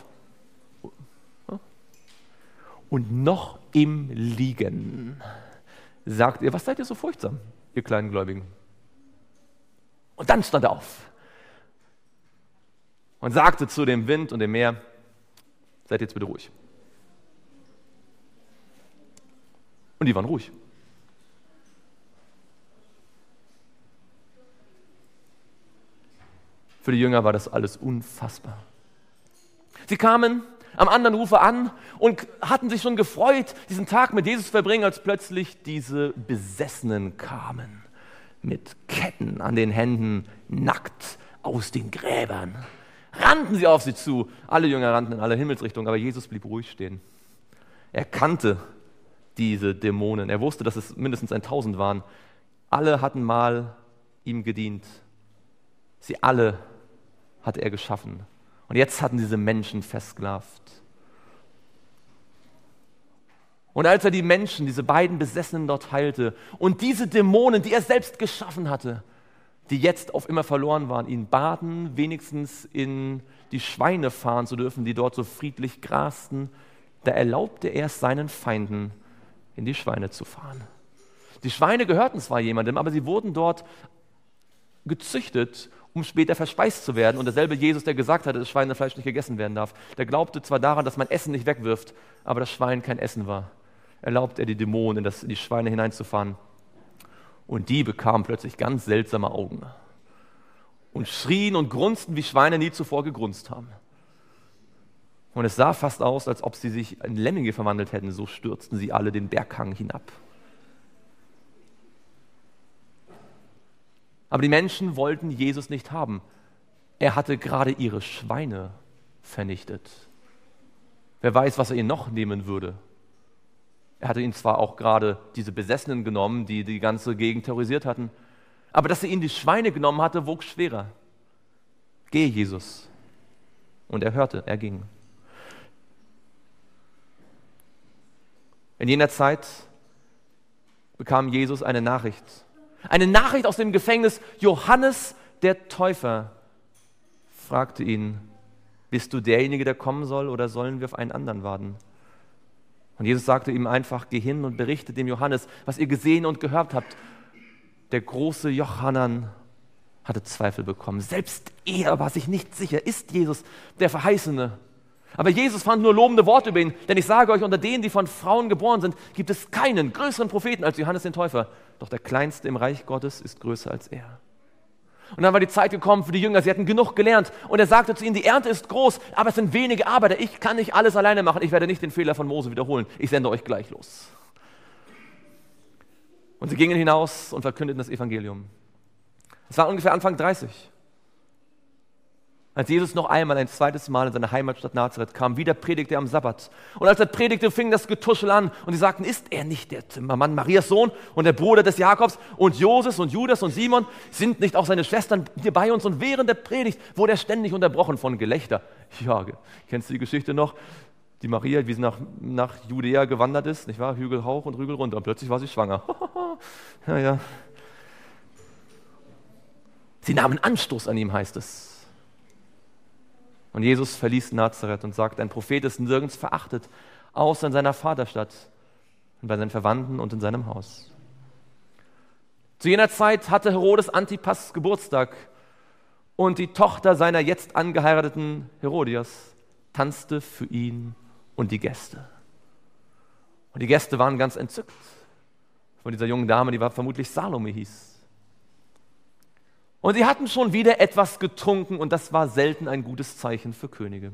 und noch im Liegen sagt er, was seid ihr so furchtsam, ihr kleinen Gläubigen? Und dann stand er auf und sagte zu dem Wind und dem Meer, seid jetzt bitte ruhig. Und die waren ruhig. Für die Jünger war das alles unfassbar. Sie kamen am anderen Ufer an und hatten sich schon gefreut, diesen Tag mit Jesus zu verbringen, als plötzlich diese Besessenen kamen, mit Ketten an den Händen, nackt aus den Gräbern. Rannten sie auf sie zu. Alle Jünger rannten in alle Himmelsrichtungen, aber Jesus blieb ruhig stehen. Er kannte diese Dämonen. Er wusste, dass es mindestens ein Tausend waren. Alle hatten mal ihm gedient. Sie alle hatte er geschaffen. Und jetzt hatten diese Menschen versklavt. Und als er die Menschen, diese beiden Besessenen dort heilte und diese Dämonen, die er selbst geschaffen hatte, die jetzt auf immer verloren waren, ihn baten, wenigstens in die Schweine fahren zu dürfen, die dort so friedlich grasten, da erlaubte er es seinen Feinden, in die Schweine zu fahren. Die Schweine gehörten zwar jemandem, aber sie wurden dort gezüchtet, um später verspeist zu werden. Und derselbe Jesus, der gesagt hatte, dass Schweinefleisch nicht gegessen werden darf, der glaubte zwar daran, dass man Essen nicht wegwirft, aber das Schwein kein Essen war. Erlaubt er die Dämonen, in, das, in die Schweine hineinzufahren. Und die bekamen plötzlich ganz seltsame Augen und schrien und grunzten, wie Schweine nie zuvor gegrunzt haben. Und es sah fast aus, als ob sie sich in Lemminge verwandelt hätten, so stürzten sie alle den Berghang hinab. Aber die Menschen wollten Jesus nicht haben. Er hatte gerade ihre Schweine vernichtet. Wer weiß, was er ihnen noch nehmen würde. Er hatte ihnen zwar auch gerade diese Besessenen genommen, die die ganze Gegend terrorisiert hatten, aber dass er ihnen die Schweine genommen hatte, wog schwerer. Gehe, Jesus. Und er hörte, er ging. In jener Zeit bekam Jesus eine Nachricht. Eine Nachricht aus dem Gefängnis. Johannes der Täufer fragte ihn, bist du derjenige, der kommen soll, oder sollen wir auf einen anderen warten? Und Jesus sagte ihm einfach, geh hin und berichte dem Johannes, was ihr gesehen und gehört habt. Der große Johannan hatte Zweifel bekommen. Selbst er war sich nicht sicher, ist Jesus der Verheißene? Aber Jesus fand nur lobende Worte über ihn, denn ich sage euch, unter denen, die von Frauen geboren sind, gibt es keinen größeren Propheten als Johannes den Täufer. Doch der Kleinste im Reich Gottes ist größer als er. Und dann war die Zeit gekommen für die Jünger, sie hatten genug gelernt. Und er sagte zu ihnen, die Ernte ist groß, aber es sind wenige Arbeiter. Ich kann nicht alles alleine machen, ich werde nicht den Fehler von Mose wiederholen. Ich sende euch gleich los. Und sie gingen hinaus und verkündeten das Evangelium. Es war ungefähr Anfang dreißig. Als Jesus noch einmal, ein zweites Mal in seine Heimatstadt Nazareth kam, wieder predigte er am Sabbat. Und als er predigte, fing das Getuschel an. Und sie sagten, ist er nicht der Zimmermann, Marias Sohn und der Bruder des Jakobs? Und Joses und Judas und Simon, sind nicht auch seine Schwestern hier bei uns? Und während der Predigt wurde er ständig unterbrochen von Gelächter. Ja, kennst du die Geschichte noch? Die Maria, wie sie nach, nach Judäa gewandert ist, nicht wahr? Hügel hoch und Hügel runter. Und plötzlich war sie schwanger. ja, ja. Sie nahmen Anstoß an ihm, heißt es. Und Jesus verließ Nazareth und sagte, ein Prophet ist nirgends verachtet, außer in seiner Vaterstadt und bei seinen Verwandten und in seinem Haus. Zu jener Zeit hatte Herodes Antipas Geburtstag und die Tochter seiner jetzt angeheirateten Herodias tanzte für ihn und die Gäste. Und die Gäste waren ganz entzückt von dieser jungen Dame, die war vermutlich Salome hieß. Und sie hatten schon wieder etwas getrunken und das war selten ein gutes Zeichen für Könige.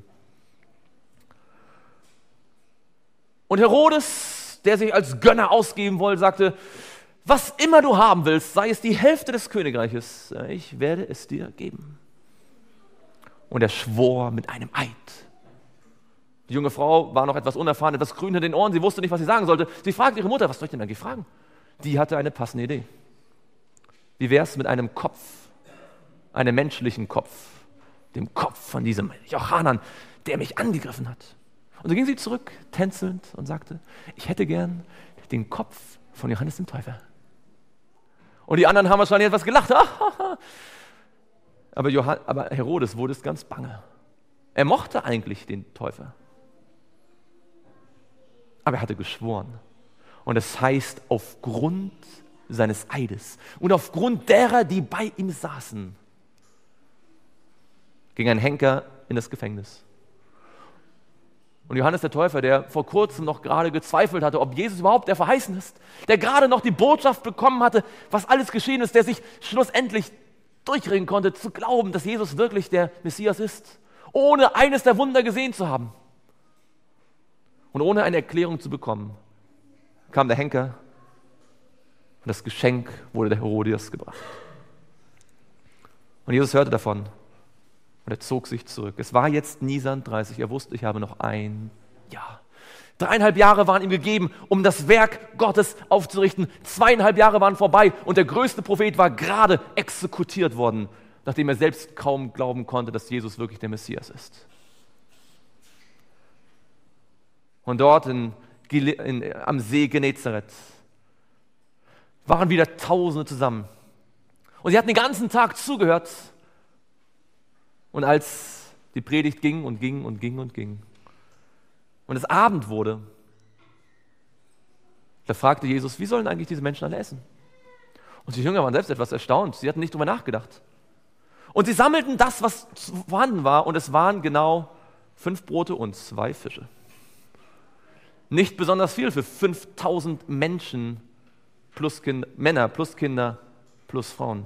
Und Herodes, der sich als Gönner ausgeben wollte, sagte, was immer du haben willst, sei es die Hälfte des Königreiches, ich werde es dir geben. Und er schwor mit einem Eid. Die junge Frau war noch etwas unerfahren, etwas grün in den Ohren, sie wusste nicht, was sie sagen sollte. Sie fragte ihre Mutter, was soll ich denn eigentlich fragen? Die hatte eine passende Idee. Wie wäre es mit einem Kopf, einem menschlichen Kopf, dem Kopf von diesem Jochanan, der mich angegriffen hat? Und so ging sie zurück, tänzelnd, und sagte, ich hätte gern den Kopf von Johannes dem Täufer. Und die anderen haben wahrscheinlich etwas gelacht. aber, Johann, aber Herodes wurde es ganz bange. Er mochte eigentlich den Täufer. Aber er hatte geschworen. Und es heißt, aufgrund seines Eides und aufgrund derer, die bei ihm saßen, ging ein Henker in das Gefängnis. Und Johannes der Täufer, der vor kurzem noch gerade gezweifelt hatte, ob Jesus überhaupt der Verheißen ist, der gerade noch die Botschaft bekommen hatte, was alles geschehen ist, der sich schlussendlich durchringen konnte, zu glauben, dass Jesus wirklich der Messias ist, ohne eines der Wunder gesehen zu haben und ohne eine Erklärung zu bekommen, kam der Henker und das Geschenk wurde der Herodias gebracht. Und Jesus hörte davon. Und er zog sich zurück. Es war jetzt Nisan dreißig. Er wusste, ich habe noch ein Jahr. Dreieinhalb Jahre waren ihm gegeben, um das Werk Gottes aufzurichten. Zweieinhalb Jahre waren vorbei und der größte Prophet war gerade exekutiert worden, nachdem er selbst kaum glauben konnte, dass Jesus wirklich der Messias ist. Und dort in, in, am See Genezareth waren wieder Tausende zusammen. Und sie hatten den ganzen Tag zugehört. Und als die Predigt ging und ging und ging und ging und es Abend wurde, da fragte Jesus, wie sollen eigentlich diese Menschen alle essen? Und die Jünger waren selbst etwas erstaunt, sie hatten nicht drüber nachgedacht. Und sie sammelten das, was vorhanden war, und es waren genau fünf Brote und zwei Fische. Nicht besonders viel für fünftausend Menschen, plus Kinder, Männer, plus Kinder, plus Frauen.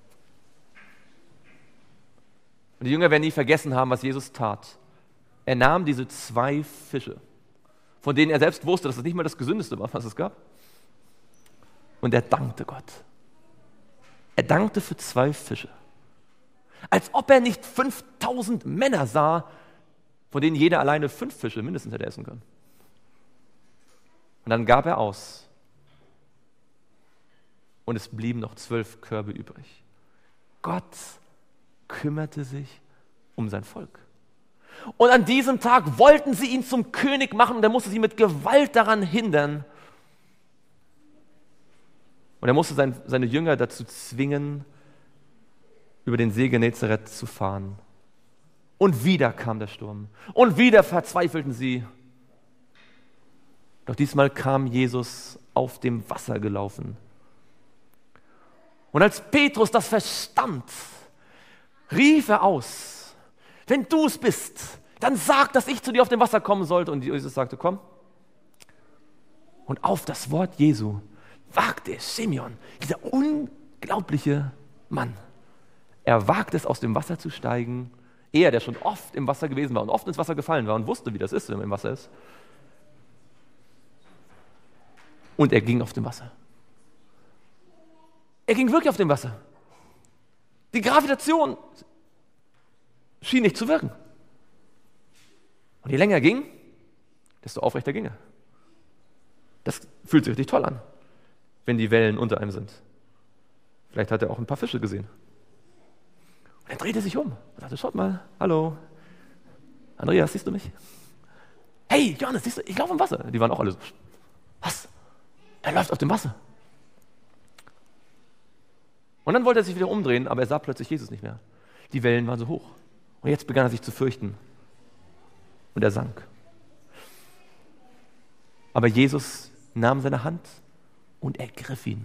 Und die Jünger werden nie vergessen haben, was Jesus tat. Er nahm diese zwei Fische, von denen er selbst wusste, dass das nicht mal das Gesündeste war, was es gab. Und er dankte Gott. Er dankte für zwei Fische. Als ob er nicht fünftausend Männer sah, von denen jeder alleine fünf Fische mindestens hätte essen können. Und dann gab er aus. Und es blieben noch zwölf Körbe übrig. Gott kümmerte sich um sein Volk. Und an diesem Tag wollten sie ihn zum König machen und er musste sie mit Gewalt daran hindern. Und er musste sein, seine Jünger dazu zwingen, über den See Genezareth zu fahren. Und wieder kam der Sturm. Und wieder verzweifelten sie. Doch diesmal kam Jesus auf dem Wasser gelaufen. Und als Petrus das verstand, rief er aus, wenn du es bist, dann sag, dass ich zu dir auf dem Wasser kommen sollte. Und Jesus sagte, komm. Und auf das Wort Jesu wagte Simeon, dieser unglaubliche Mann. Er wagte es, aus dem Wasser zu steigen. Er, der schon oft im Wasser gewesen war und oft ins Wasser gefallen war und wusste, wie das ist, wenn man im Wasser ist. Und er ging auf dem Wasser. Er ging wirklich auf dem Wasser. Die Gravitation schien nicht zu wirken. Und je länger er ging, desto aufrechter ging er. Das fühlt sich richtig toll an, wenn die Wellen unter einem sind. Vielleicht hat er auch ein paar Fische gesehen. Und er drehte sich um und sagte, schaut mal, hallo, Andreas, siehst du mich? Hey, Johannes, siehst du, ich laufe im Wasser. Die waren auch alle so, was? Er läuft auf dem Wasser. Und dann wollte er sich wieder umdrehen, aber er sah plötzlich Jesus nicht mehr. Die Wellen waren so hoch. Und jetzt begann er sich zu fürchten. Und er sank. Aber Jesus nahm seine Hand und ergriff ihn.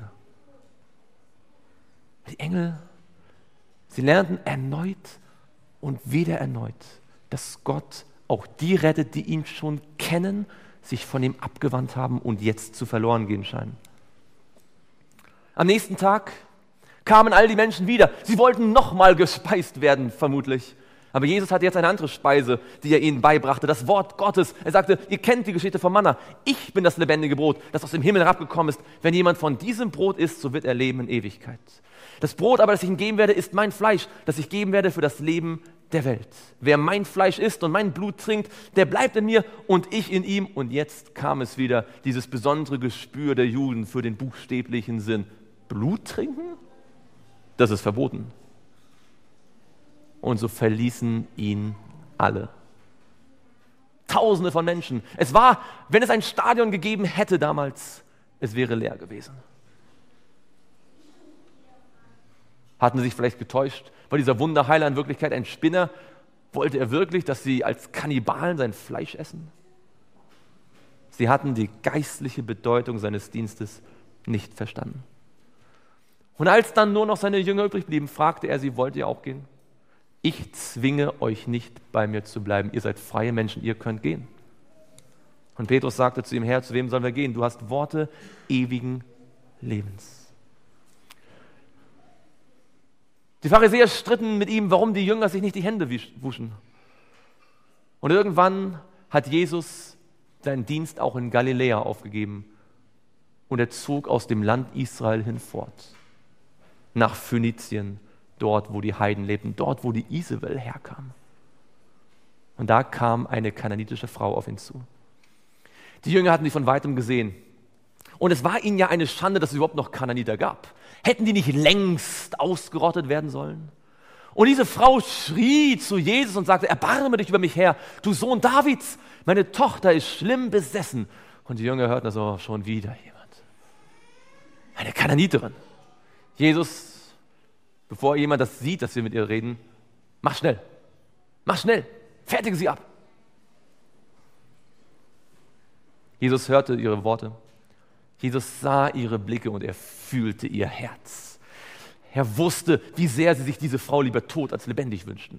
Die Engel, sie lernten erneut und wieder erneut, dass Gott auch die rettet, die ihn schon kennen, sich von ihm abgewandt haben und jetzt zu verloren gehen scheinen. Am nächsten Tag kamen all die Menschen wieder. Sie wollten nochmal gespeist werden, vermutlich. Aber Jesus hatte jetzt eine andere Speise, die er ihnen beibrachte, das Wort Gottes. Er sagte, ihr kennt die Geschichte vom Manna. Ich bin das lebendige Brot, das aus dem Himmel herabgekommen ist. Wenn jemand von diesem Brot isst, so wird er leben in Ewigkeit. Das Brot aber, das ich ihm geben werde, ist mein Fleisch, das ich geben werde für das Leben der Welt. Wer mein Fleisch isst und mein Blut trinkt, der bleibt in mir und ich in ihm. Und jetzt kam es wieder, dieses besondere Gespür der Juden für den buchstäblichen Sinn. Blut trinken? Das ist verboten. Und so verließen ihn alle. Tausende von Menschen. Es war, wenn es ein Stadion gegeben hätte damals, es wäre leer gewesen. Hatten sie sich vielleicht getäuscht? War dieser Wunderheiler in Wirklichkeit ein Spinner? Wollte er wirklich, dass sie als Kannibalen sein Fleisch essen? Sie hatten die geistliche Bedeutung seines Dienstes nicht verstanden. Und als dann nur noch seine Jünger übrig blieben, fragte er sie, wollt ihr auch gehen? Ich zwinge euch nicht, bei mir zu bleiben. Ihr seid freie Menschen, ihr könnt gehen. Und Petrus sagte zu ihm, Herr, zu wem sollen wir gehen? Du hast Worte ewigen Lebens. Die Pharisäer stritten mit ihm, warum die Jünger sich nicht die Hände wuschen. Und irgendwann hat Jesus seinen Dienst auch in Galiläa aufgegeben und er zog aus dem Land Israel hinfort, nach Phönizien, dort, wo die Heiden lebten, dort, wo die Isabel herkam. Und da kam eine kananitische Frau auf ihn zu. Die Jünger hatten sie von weitem gesehen. Und es war ihnen ja eine Schande, dass es überhaupt noch Kananiter gab. Hätten die nicht längst ausgerottet werden sollen? Und diese Frau schrie zu Jesus und sagte, erbarme dich über mich, Herr, du Sohn Davids, meine Tochter ist schlimm besessen. Und die Jünger hörten das, oh, schon wieder jemand. Eine Kananiterin. Jesus, bevor jemand das sieht, dass wir mit ihr reden, mach schnell, mach schnell, fertige sie ab. Jesus hörte ihre Worte. Jesus sah ihre Blicke und er fühlte ihr Herz. Er wusste, wie sehr sie sich diese Frau lieber tot als lebendig wünschten.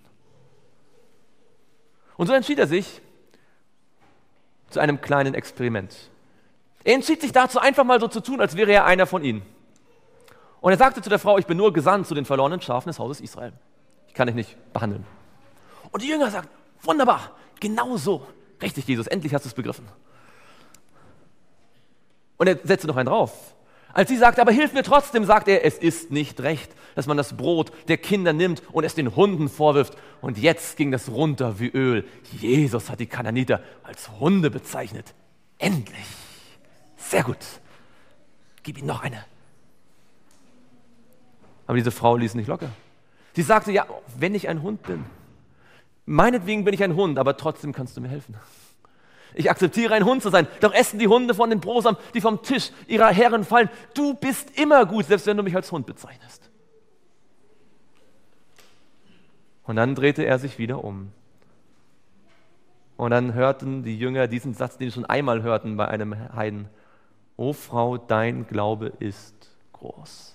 Und so entschied er sich zu einem kleinen Experiment. Er entschied sich dazu, einfach mal so zu tun, als wäre er einer von ihnen. Und er sagte zu der Frau, ich bin nur gesandt zu den verlorenen Schafen des Hauses Israel. Ich kann dich nicht behandeln. Und die Jünger sagten, wunderbar, genau so. Richtig, Jesus, endlich hast du es begriffen. Und er setzte noch einen drauf. Als sie sagte, aber hilf mir trotzdem, sagt er, es ist nicht recht, dass man das Brot der Kinder nimmt und es den Hunden vorwirft. Und jetzt ging das runter wie Öl. Jesus hat die Kananiter als Hunde bezeichnet. Endlich. Sehr gut. Gib ihm noch eine. Aber diese Frau ließ nicht locker. Sie sagte, ja, wenn ich ein Hund bin, meinetwegen bin ich ein Hund, aber trotzdem kannst du mir helfen. Ich akzeptiere, ein Hund zu sein, doch essen die Hunde von den Brosamen, die vom Tisch ihrer Herren fallen. Du bist immer gut, selbst wenn du mich als Hund bezeichnest. Und dann drehte er sich wieder um. Und dann hörten die Jünger diesen Satz, den sie schon einmal hörten bei einem Heiden. O Frau, dein Glaube ist groß.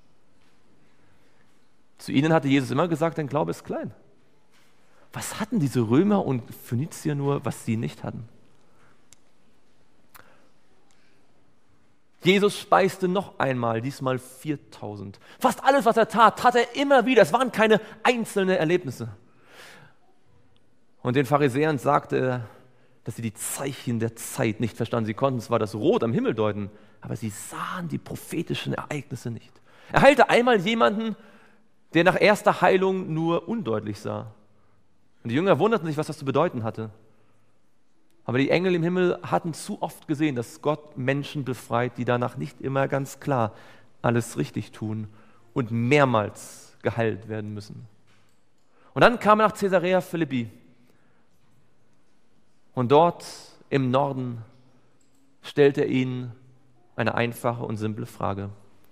Zu ihnen hatte Jesus immer gesagt, dein Glaube ist klein. Was hatten diese Römer und Phönizier nur, was sie nicht hatten? Jesus speiste noch einmal, diesmal viertausend. Fast alles, was er tat, tat er immer wieder. Es waren keine einzelnen Erlebnisse. Und den Pharisäern sagte er, dass sie die Zeichen der Zeit nicht verstanden. Sie konnten zwar das Rot am Himmel deuten, aber sie sahen die prophetischen Ereignisse nicht. Er heilte einmal jemanden, der nach erster Heilung nur undeutlich sah. Und die Jünger wunderten sich, was das zu bedeuten hatte. Aber die Engel im Himmel hatten zu oft gesehen, dass Gott Menschen befreit, die danach nicht immer ganz klar alles richtig tun und mehrmals geheilt werden müssen. Und dann kam er nach Caesarea Philippi. Und dort im Norden stellte er ihnen eine einfache und simple Frage.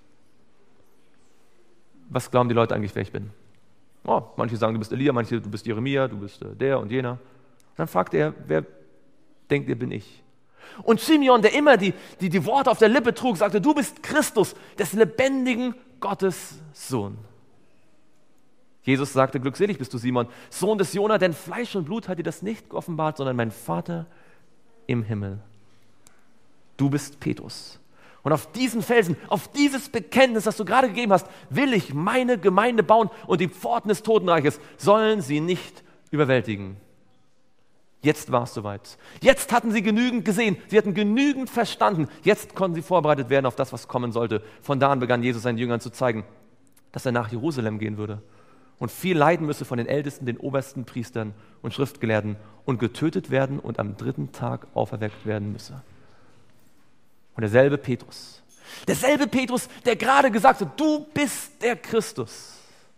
Was glauben die Leute eigentlich, wer ich bin? Oh, manche sagen, du bist Elia, manche, du bist Jeremia, du bist äh, der und jener. Und dann fragte er, wer denkt ihr, bin ich? Und Simeon, der immer die, die, die Worte auf der Lippe trug, sagte, du bist Christus, des lebendigen Gottes Sohn. Jesus sagte, glückselig bist du, Simon, Sohn des Jona, denn Fleisch und Blut hat dir das nicht geoffenbart, sondern mein Vater im Himmel. Du bist Petrus. Und auf diesen Felsen, auf dieses Bekenntnis, das du gerade gegeben hast, will ich meine Gemeinde bauen und die Pforten des Totenreiches sollen sie nicht überwältigen. Jetzt war es soweit. Jetzt hatten sie genügend gesehen, sie hatten genügend verstanden. Jetzt konnten sie vorbereitet werden auf das, was kommen sollte. Von da an begann Jesus seinen Jüngern zu zeigen, dass er nach Jerusalem gehen würde und viel leiden müsse von den Ältesten, den obersten Priestern und Schriftgelehrten und getötet werden und am dritten Tag auferweckt werden müsse. Und derselbe Petrus, derselbe Petrus, der gerade gesagt hat, du bist der Christus.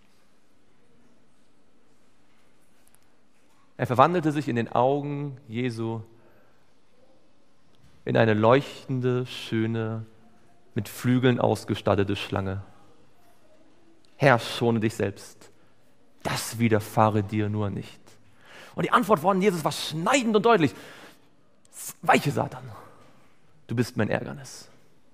Er verwandelte sich in den Augen Jesu in eine leuchtende, schöne, mit Flügeln ausgestattete Schlange. Herr, schone dich selbst. Das widerfahre dir nur nicht. Und die Antwort von Jesus war schneidend und deutlich. Weiche Satan, du bist mein Ärgernis.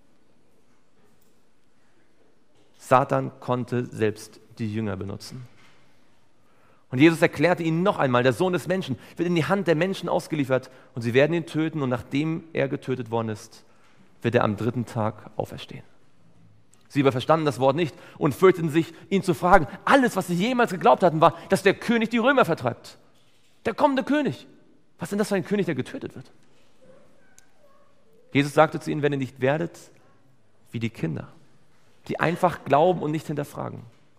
Satan konnte selbst die Jünger benutzen. Und Jesus erklärte ihnen noch einmal, der Sohn des Menschen wird in die Hand der Menschen ausgeliefert und sie werden ihn töten und nachdem er getötet worden ist, wird er am dritten Tag auferstehen. Sie aber verstanden das Wort nicht und fürchteten sich, ihn zu fragen. Alles, was sie jemals geglaubt hatten, war, dass der König die Römer vertreibt. Der kommende König. Was ist denn das für ein König, der getötet wird? Jesus sagte zu ihnen, wenn ihr nicht werdet wie die Kinder, die einfach glauben und nicht hinterfragen.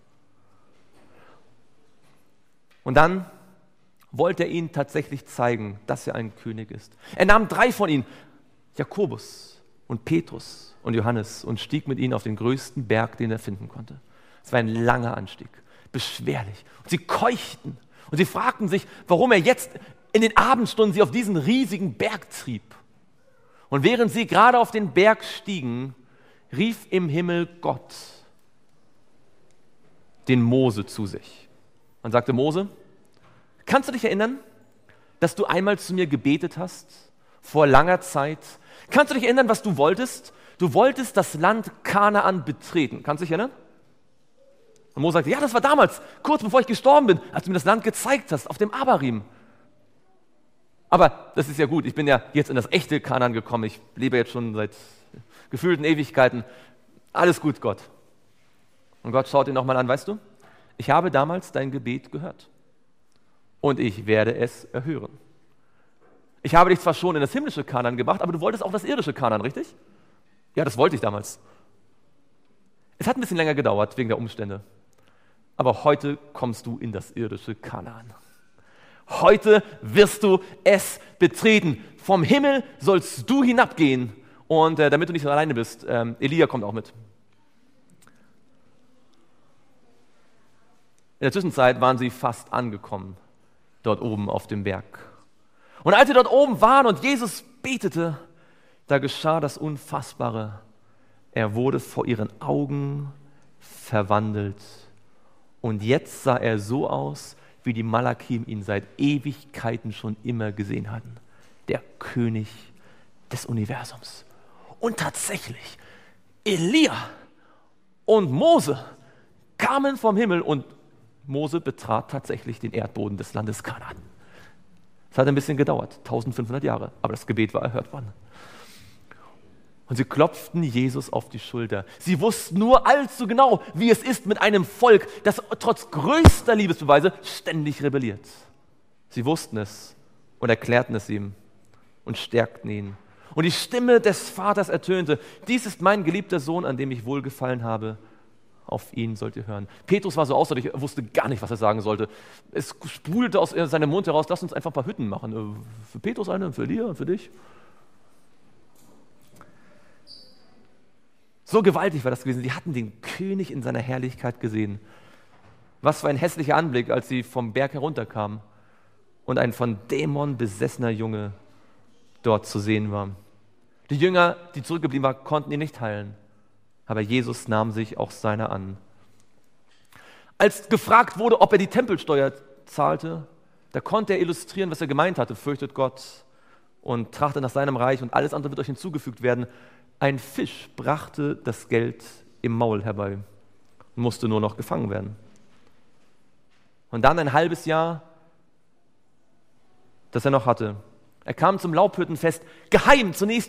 Und dann wollte er ihnen tatsächlich zeigen, dass er ein König ist. Er nahm drei von ihnen, Jakobus und Petrus und Johannes, und stieg mit ihnen auf den größten Berg, den er finden konnte. Es war ein langer Anstieg, beschwerlich. Und sie keuchten und sie fragten sich, warum er jetzt in den Abendstunden sie auf diesen riesigen Berg trieb. Und während sie gerade auf den Berg stiegen, rief im Himmel Gott den Mose zu sich. Und sagte, Mose, kannst du dich erinnern, dass du einmal zu mir gebetet hast, vor langer Zeit? Kannst du dich erinnern, was du wolltest? Du wolltest das Land Kanaan betreten. Kannst du dich erinnern? Und Mose sagte, ja, das war damals, kurz bevor ich gestorben bin, als du mir das Land gezeigt hast, auf dem Abarim. Aber das ist ja gut, ich bin ja jetzt in das echte Kanaan gekommen. Ich lebe jetzt schon seit gefühlten Ewigkeiten. Alles gut, Gott. Und Gott schaut ihn nochmal an, weißt du? Ich habe damals dein Gebet gehört und ich werde es erhören. Ich habe dich zwar schon in das himmlische Kanaan gebracht, aber du wolltest auch das irdische Kanaan, richtig? Ja, das wollte ich damals. Es hat ein bisschen länger gedauert wegen der Umstände, aber heute kommst du in das irdische Kanaan. Heute wirst du es betreten. Vom Himmel sollst du hinabgehen und äh, damit du nicht alleine bist, ähm, Elia kommt auch mit. In der Zwischenzeit waren sie fast angekommen, dort oben auf dem Berg. Und als sie dort oben waren und Jesus betete, da geschah das Unfassbare. Er wurde vor ihren Augen verwandelt. Und jetzt sah er so aus, wie die Malakim ihn seit Ewigkeiten schon immer gesehen hatten. Der König des Universums. Und tatsächlich, Elia und Mose kamen vom Himmel und Mose betrat tatsächlich den Erdboden des Landes Kanaan. Es hat ein bisschen gedauert, eintausendfünfhundert Jahre, aber das Gebet war erhört worden. Und sie klopften Jesus auf die Schulter. Sie wussten nur allzu genau, wie es ist mit einem Volk, das trotz größter Liebesbeweise ständig rebelliert. Sie wussten es und erklärten es ihm und stärkten ihn. Und die Stimme des Vaters ertönte, dies ist mein geliebter Sohn, an dem ich wohlgefallen habe. Auf ihn sollt ihr hören. Petrus war so außerordentlich, er wusste gar nicht, was er sagen sollte. Es sprudelte aus seinem Mund heraus, lass uns einfach ein paar Hütten machen. Für Petrus eine, für Elia, für dich. So gewaltig war das gewesen. Sie hatten den König in seiner Herrlichkeit gesehen. Was für ein hässlicher Anblick, als sie vom Berg herunterkamen und ein von Dämonen besessener Junge dort zu sehen war. Die Jünger, die zurückgeblieben waren, konnten ihn nicht heilen. Aber Jesus nahm sich auch seiner an. Als gefragt wurde, ob er die Tempelsteuer zahlte, da konnte er illustrieren, was er gemeint hatte. Fürchtet Gott und trachtet nach seinem Reich und alles andere wird euch hinzugefügt werden. Ein Fisch brachte das Geld im Maul herbei und musste nur noch gefangen werden. Und dann ein halbes Jahr, das er noch hatte. Er kam zum Laubhüttenfest, geheim zunächst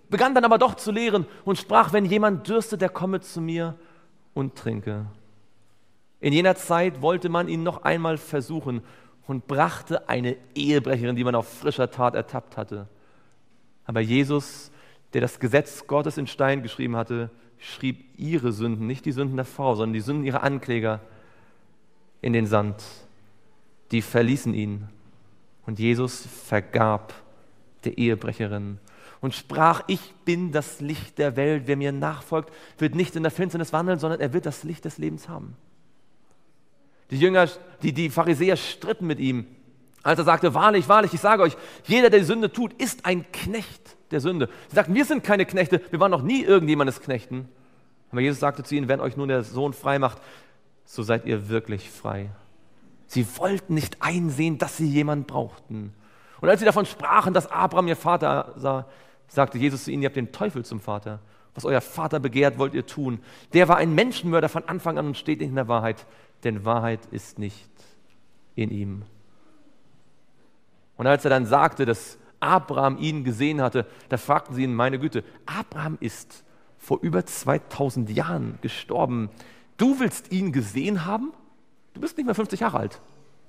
begann dann aber doch zu lehren und sprach, wenn jemand dürstet, der komme zu mir und trinke. In jener Zeit wollte man ihn noch einmal versuchen und brachte eine Ehebrecherin, die man auf frischer Tat ertappt hatte. Aber Jesus, der das Gesetz Gottes in Stein geschrieben hatte, schrieb ihre Sünden, nicht die Sünden der Frau, sondern die Sünden ihrer Ankläger in den Sand. Die verließen ihn und Jesus vergab der Ehebrecherin und sprach, ich bin das Licht der Welt, wer mir nachfolgt, wird nicht in der Finsternis wandeln, sondern er wird das Licht des Lebens haben. Die Jünger, die, die Pharisäer stritten mit ihm, als er sagte, wahrlich, wahrlich, ich sage euch, jeder, der die Sünde tut, ist ein Knecht der Sünde. Sie sagten, wir sind keine Knechte, wir waren noch nie irgendjemandes Knechten. Aber Jesus sagte zu ihnen, wenn euch nun der Sohn frei macht, so seid ihr wirklich frei. Sie wollten nicht einsehen, dass sie jemanden brauchten. Und als sie davon sprachen, dass Abraham ihr Vater sah, sagte Jesus zu ihnen, ihr habt den Teufel zum Vater. Was euer Vater begehrt, wollt ihr tun. Der war ein Menschenmörder von Anfang an und steht nicht in der Wahrheit, denn Wahrheit ist nicht in ihm. Und als er dann sagte, dass Abraham ihn gesehen hatte, da fragten sie ihn, meine Güte, Abraham ist vor über zweitausend Jahren gestorben. Du willst ihn gesehen haben? Du bist nicht mehr fünfzig Jahre alt.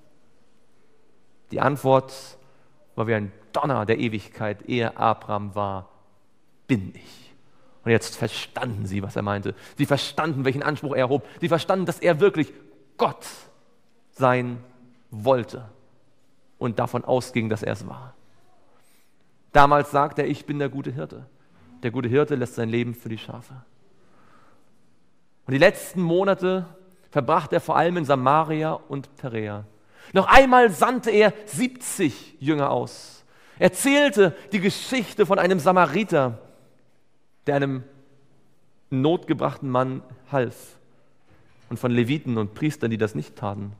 Die Antwort war wie ein Donner der Ewigkeit, ehe Abraham war, bin ich. Und jetzt verstanden sie, was er meinte. Sie verstanden, welchen Anspruch er erhob. Sie verstanden, dass er wirklich Gott sein wollte und davon ausging, dass er es war. Damals sagte er, ich bin der gute Hirte. Der gute Hirte lässt sein Leben für die Schafe. Und die letzten Monate verbrachte er vor allem in Samaria und Perea. Noch einmal sandte er siebzig Jünger aus. Er erzählte die Geschichte von einem Samariter, der einem notgebrachten Mann half. Und von Leviten und Priestern, die das nicht taten.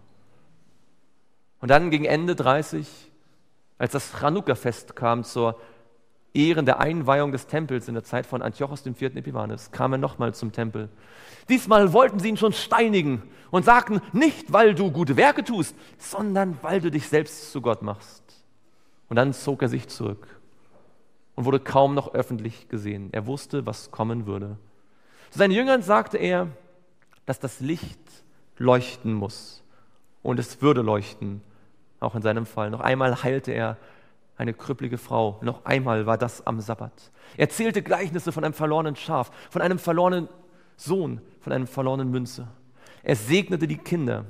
Und dann gegen Ende dreißig, als das Chanukka-Fest kam zur Ehren der Einweihung des Tempels in der Zeit von Antiochos dem vierten Epiphanes, kam er nochmal zum Tempel. Diesmal wollten sie ihn schon steinigen und sagten, nicht weil du gute Werke tust, sondern weil du dich selbst zu Gott machst. Und dann zog er sich zurück und wurde kaum noch öffentlich gesehen. Er wusste, was kommen würde. Zu seinen Jüngern sagte er, dass das Licht leuchten muss. Und es würde leuchten, auch in seinem Fall. Noch einmal heilte er eine krüppelige Frau. Noch einmal war das am Sabbat. Er erzählte Gleichnisse von einem verlorenen Schaf, von einem verlorenen Sohn, von einem verlorenen Münze. Er segnete die Kinder.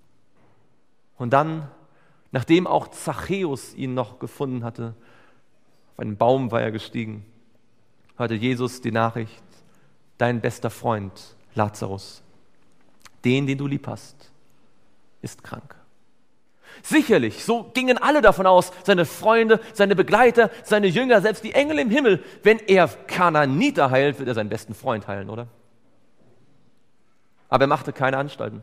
Und dann, nachdem auch Zachäus ihn noch gefunden hatte, auf einen Baum war er gestiegen, hörte Jesus die Nachricht, dein bester Freund Lazarus, den, den du lieb hast, ist krank. Sicherlich, so gingen alle davon aus, seine Freunde, seine Begleiter, seine Jünger, selbst die Engel im Himmel, wenn er Kanaaniter heilt, wird er seinen besten Freund heilen, oder? Aber er machte keine Anstalten.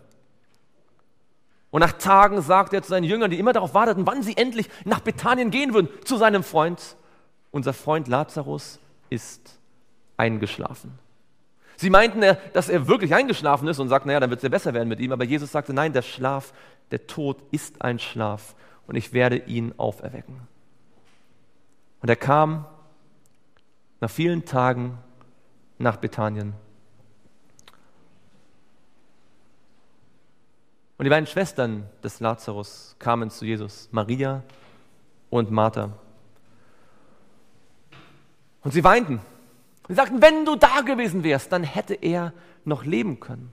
Und nach Tagen sagte er zu seinen Jüngern, die immer darauf warteten, wann sie endlich nach Bethanien gehen würden, zu seinem Freund, unser Freund Lazarus ist eingeschlafen. Sie meinten, dass er wirklich eingeschlafen ist und sagten, naja, dann wird es ja besser werden mit ihm. Aber Jesus sagte, nein, der Schlaf, der Tod ist ein Schlaf und ich werde ihn auferwecken. Und er kam nach vielen Tagen nach Bethanien. Und die beiden Schwestern des Lazarus kamen zu Jesus, Maria und Martha. Und sie weinten. Sie sagten, wenn du da gewesen wärst, dann hätte er noch leben können.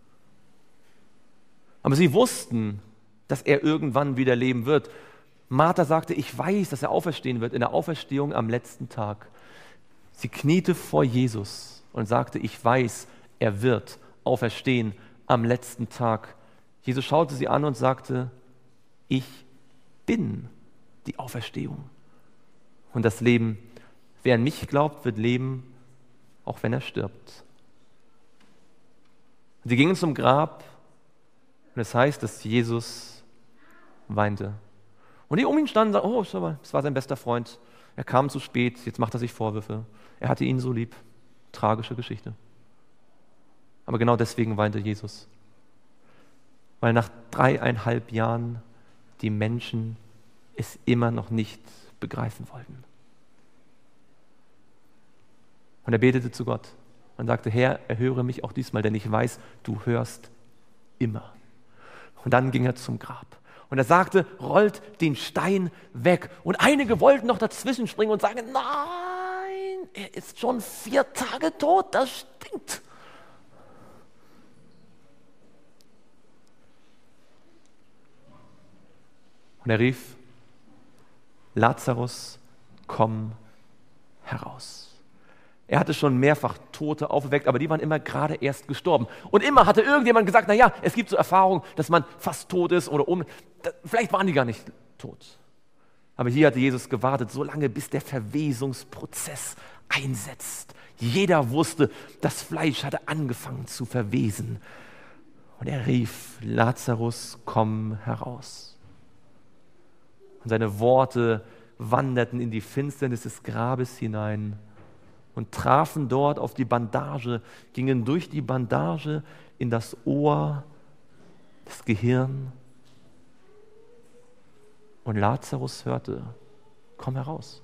Aber sie wussten, dass er irgendwann wieder leben wird. Martha sagte, ich weiß, dass er auferstehen wird in der Auferstehung am letzten Tag. Sie kniete vor Jesus und sagte, ich weiß, er wird auferstehen am letzten Tag. Jesus schaute sie an und sagte, ich bin die Auferstehung und das Leben. Wer an mich glaubt, wird leben, auch wenn er stirbt. Sie gingen zum Grab und es heißt, dass Jesus weinte. Und die um ihn standen und sagten, oh, schau mal, das war sein bester Freund. Er kam zu spät, jetzt macht er sich Vorwürfe. Er hatte ihn so lieb. Tragische Geschichte. Aber genau deswegen weinte Jesus. Weil nach dreieinhalb Jahren die Menschen es immer noch nicht begreifen wollten. Und er betete zu Gott und sagte, Herr, erhöre mich auch diesmal, denn ich weiß, du hörst immer. Und dann ging er zum Grab. Und er sagte, rollt den Stein weg. Und einige wollten noch dazwischen springen und sagen, nein, er ist schon vier Tage tot, das stinkt. Und er rief, Lazarus, komm heraus. Er hatte schon mehrfach Tote aufgeweckt, aber die waren immer gerade erst gestorben. Und immer hatte irgendjemand gesagt, naja, es gibt so Erfahrungen, dass man fast tot ist oder um. Vielleicht waren die gar nicht tot. Aber hier hatte Jesus gewartet, so lange, bis der Verwesungsprozess einsetzt. Jeder wusste, das Fleisch hatte angefangen zu verwesen. Und er rief, Lazarus, komm heraus. Und seine Worte wanderten in die Finsternis des Grabes hinein und trafen dort auf die Bandage, gingen durch die Bandage in das Ohr, das Gehirn. Und Lazarus hörte, komm heraus.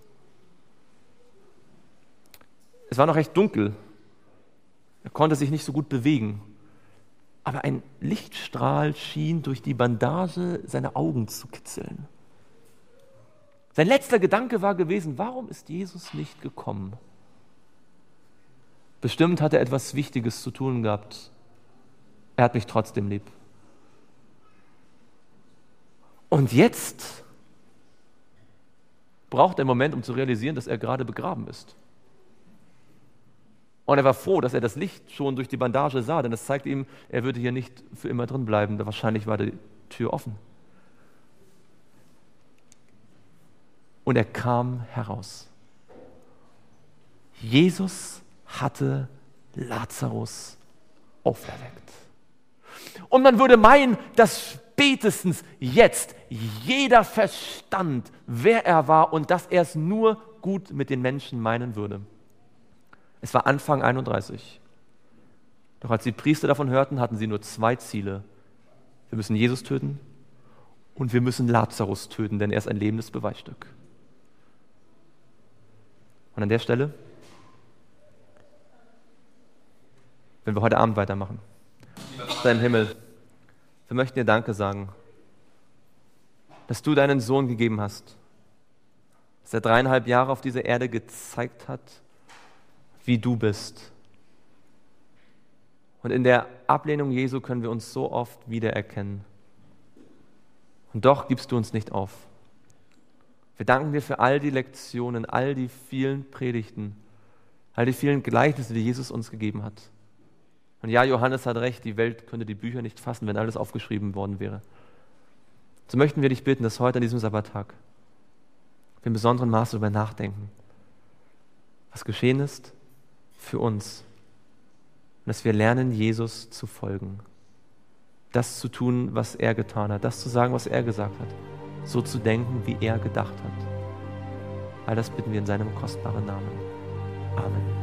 Es war noch recht dunkel. Er konnte sich nicht so gut bewegen. Aber ein Lichtstrahl schien durch die Bandage seine Augen zu kitzeln. Sein letzter Gedanke war gewesen, warum ist Jesus nicht gekommen? Bestimmt hat er etwas Wichtiges zu tun gehabt. Er hat mich trotzdem lieb. Und jetzt braucht er einen Moment, um zu realisieren, dass er gerade begraben ist. Und er war froh, dass er das Licht schon durch die Bandage sah, denn das zeigte ihm, er würde hier nicht für immer drin bleiben. Wahrscheinlich war die Tür offen. Und er kam heraus. Jesus hatte Lazarus auferweckt. Und man würde meinen, dass spätestens jetzt jeder verstand, wer er war und dass er es nur gut mit den Menschen meinen würde. Es war Anfang einunddreißig. Doch als die Priester davon hörten, hatten sie nur zwei Ziele. Wir müssen Jesus töten und wir müssen Lazarus töten, denn er ist ein lebendes Beweisstück. Und an der Stelle, wenn wir heute Abend weitermachen, Vater im Himmel, wir möchten dir Danke sagen, dass du deinen Sohn gegeben hast, dass er dreieinhalb Jahre auf dieser Erde gezeigt hat, wie du bist. Und in der Ablehnung Jesu können wir uns so oft wiedererkennen. Und doch gibst du uns nicht auf. Wir danken dir für all die Lektionen, all die vielen Predigten, all die vielen Gleichnisse, die Jesus uns gegeben hat. Und ja, Johannes hat recht, die Welt könnte die Bücher nicht fassen, wenn alles aufgeschrieben worden wäre. So möchten wir dich bitten, dass heute an diesem Sabbattag wir in besonderem Maße darüber nachdenken, was geschehen ist für uns. Und dass wir lernen, Jesus zu folgen. Das zu tun, was er getan hat. Das zu sagen, was er gesagt hat. So zu denken, wie er gedacht hat. All das bitten wir in seinem kostbaren Namen. Amen.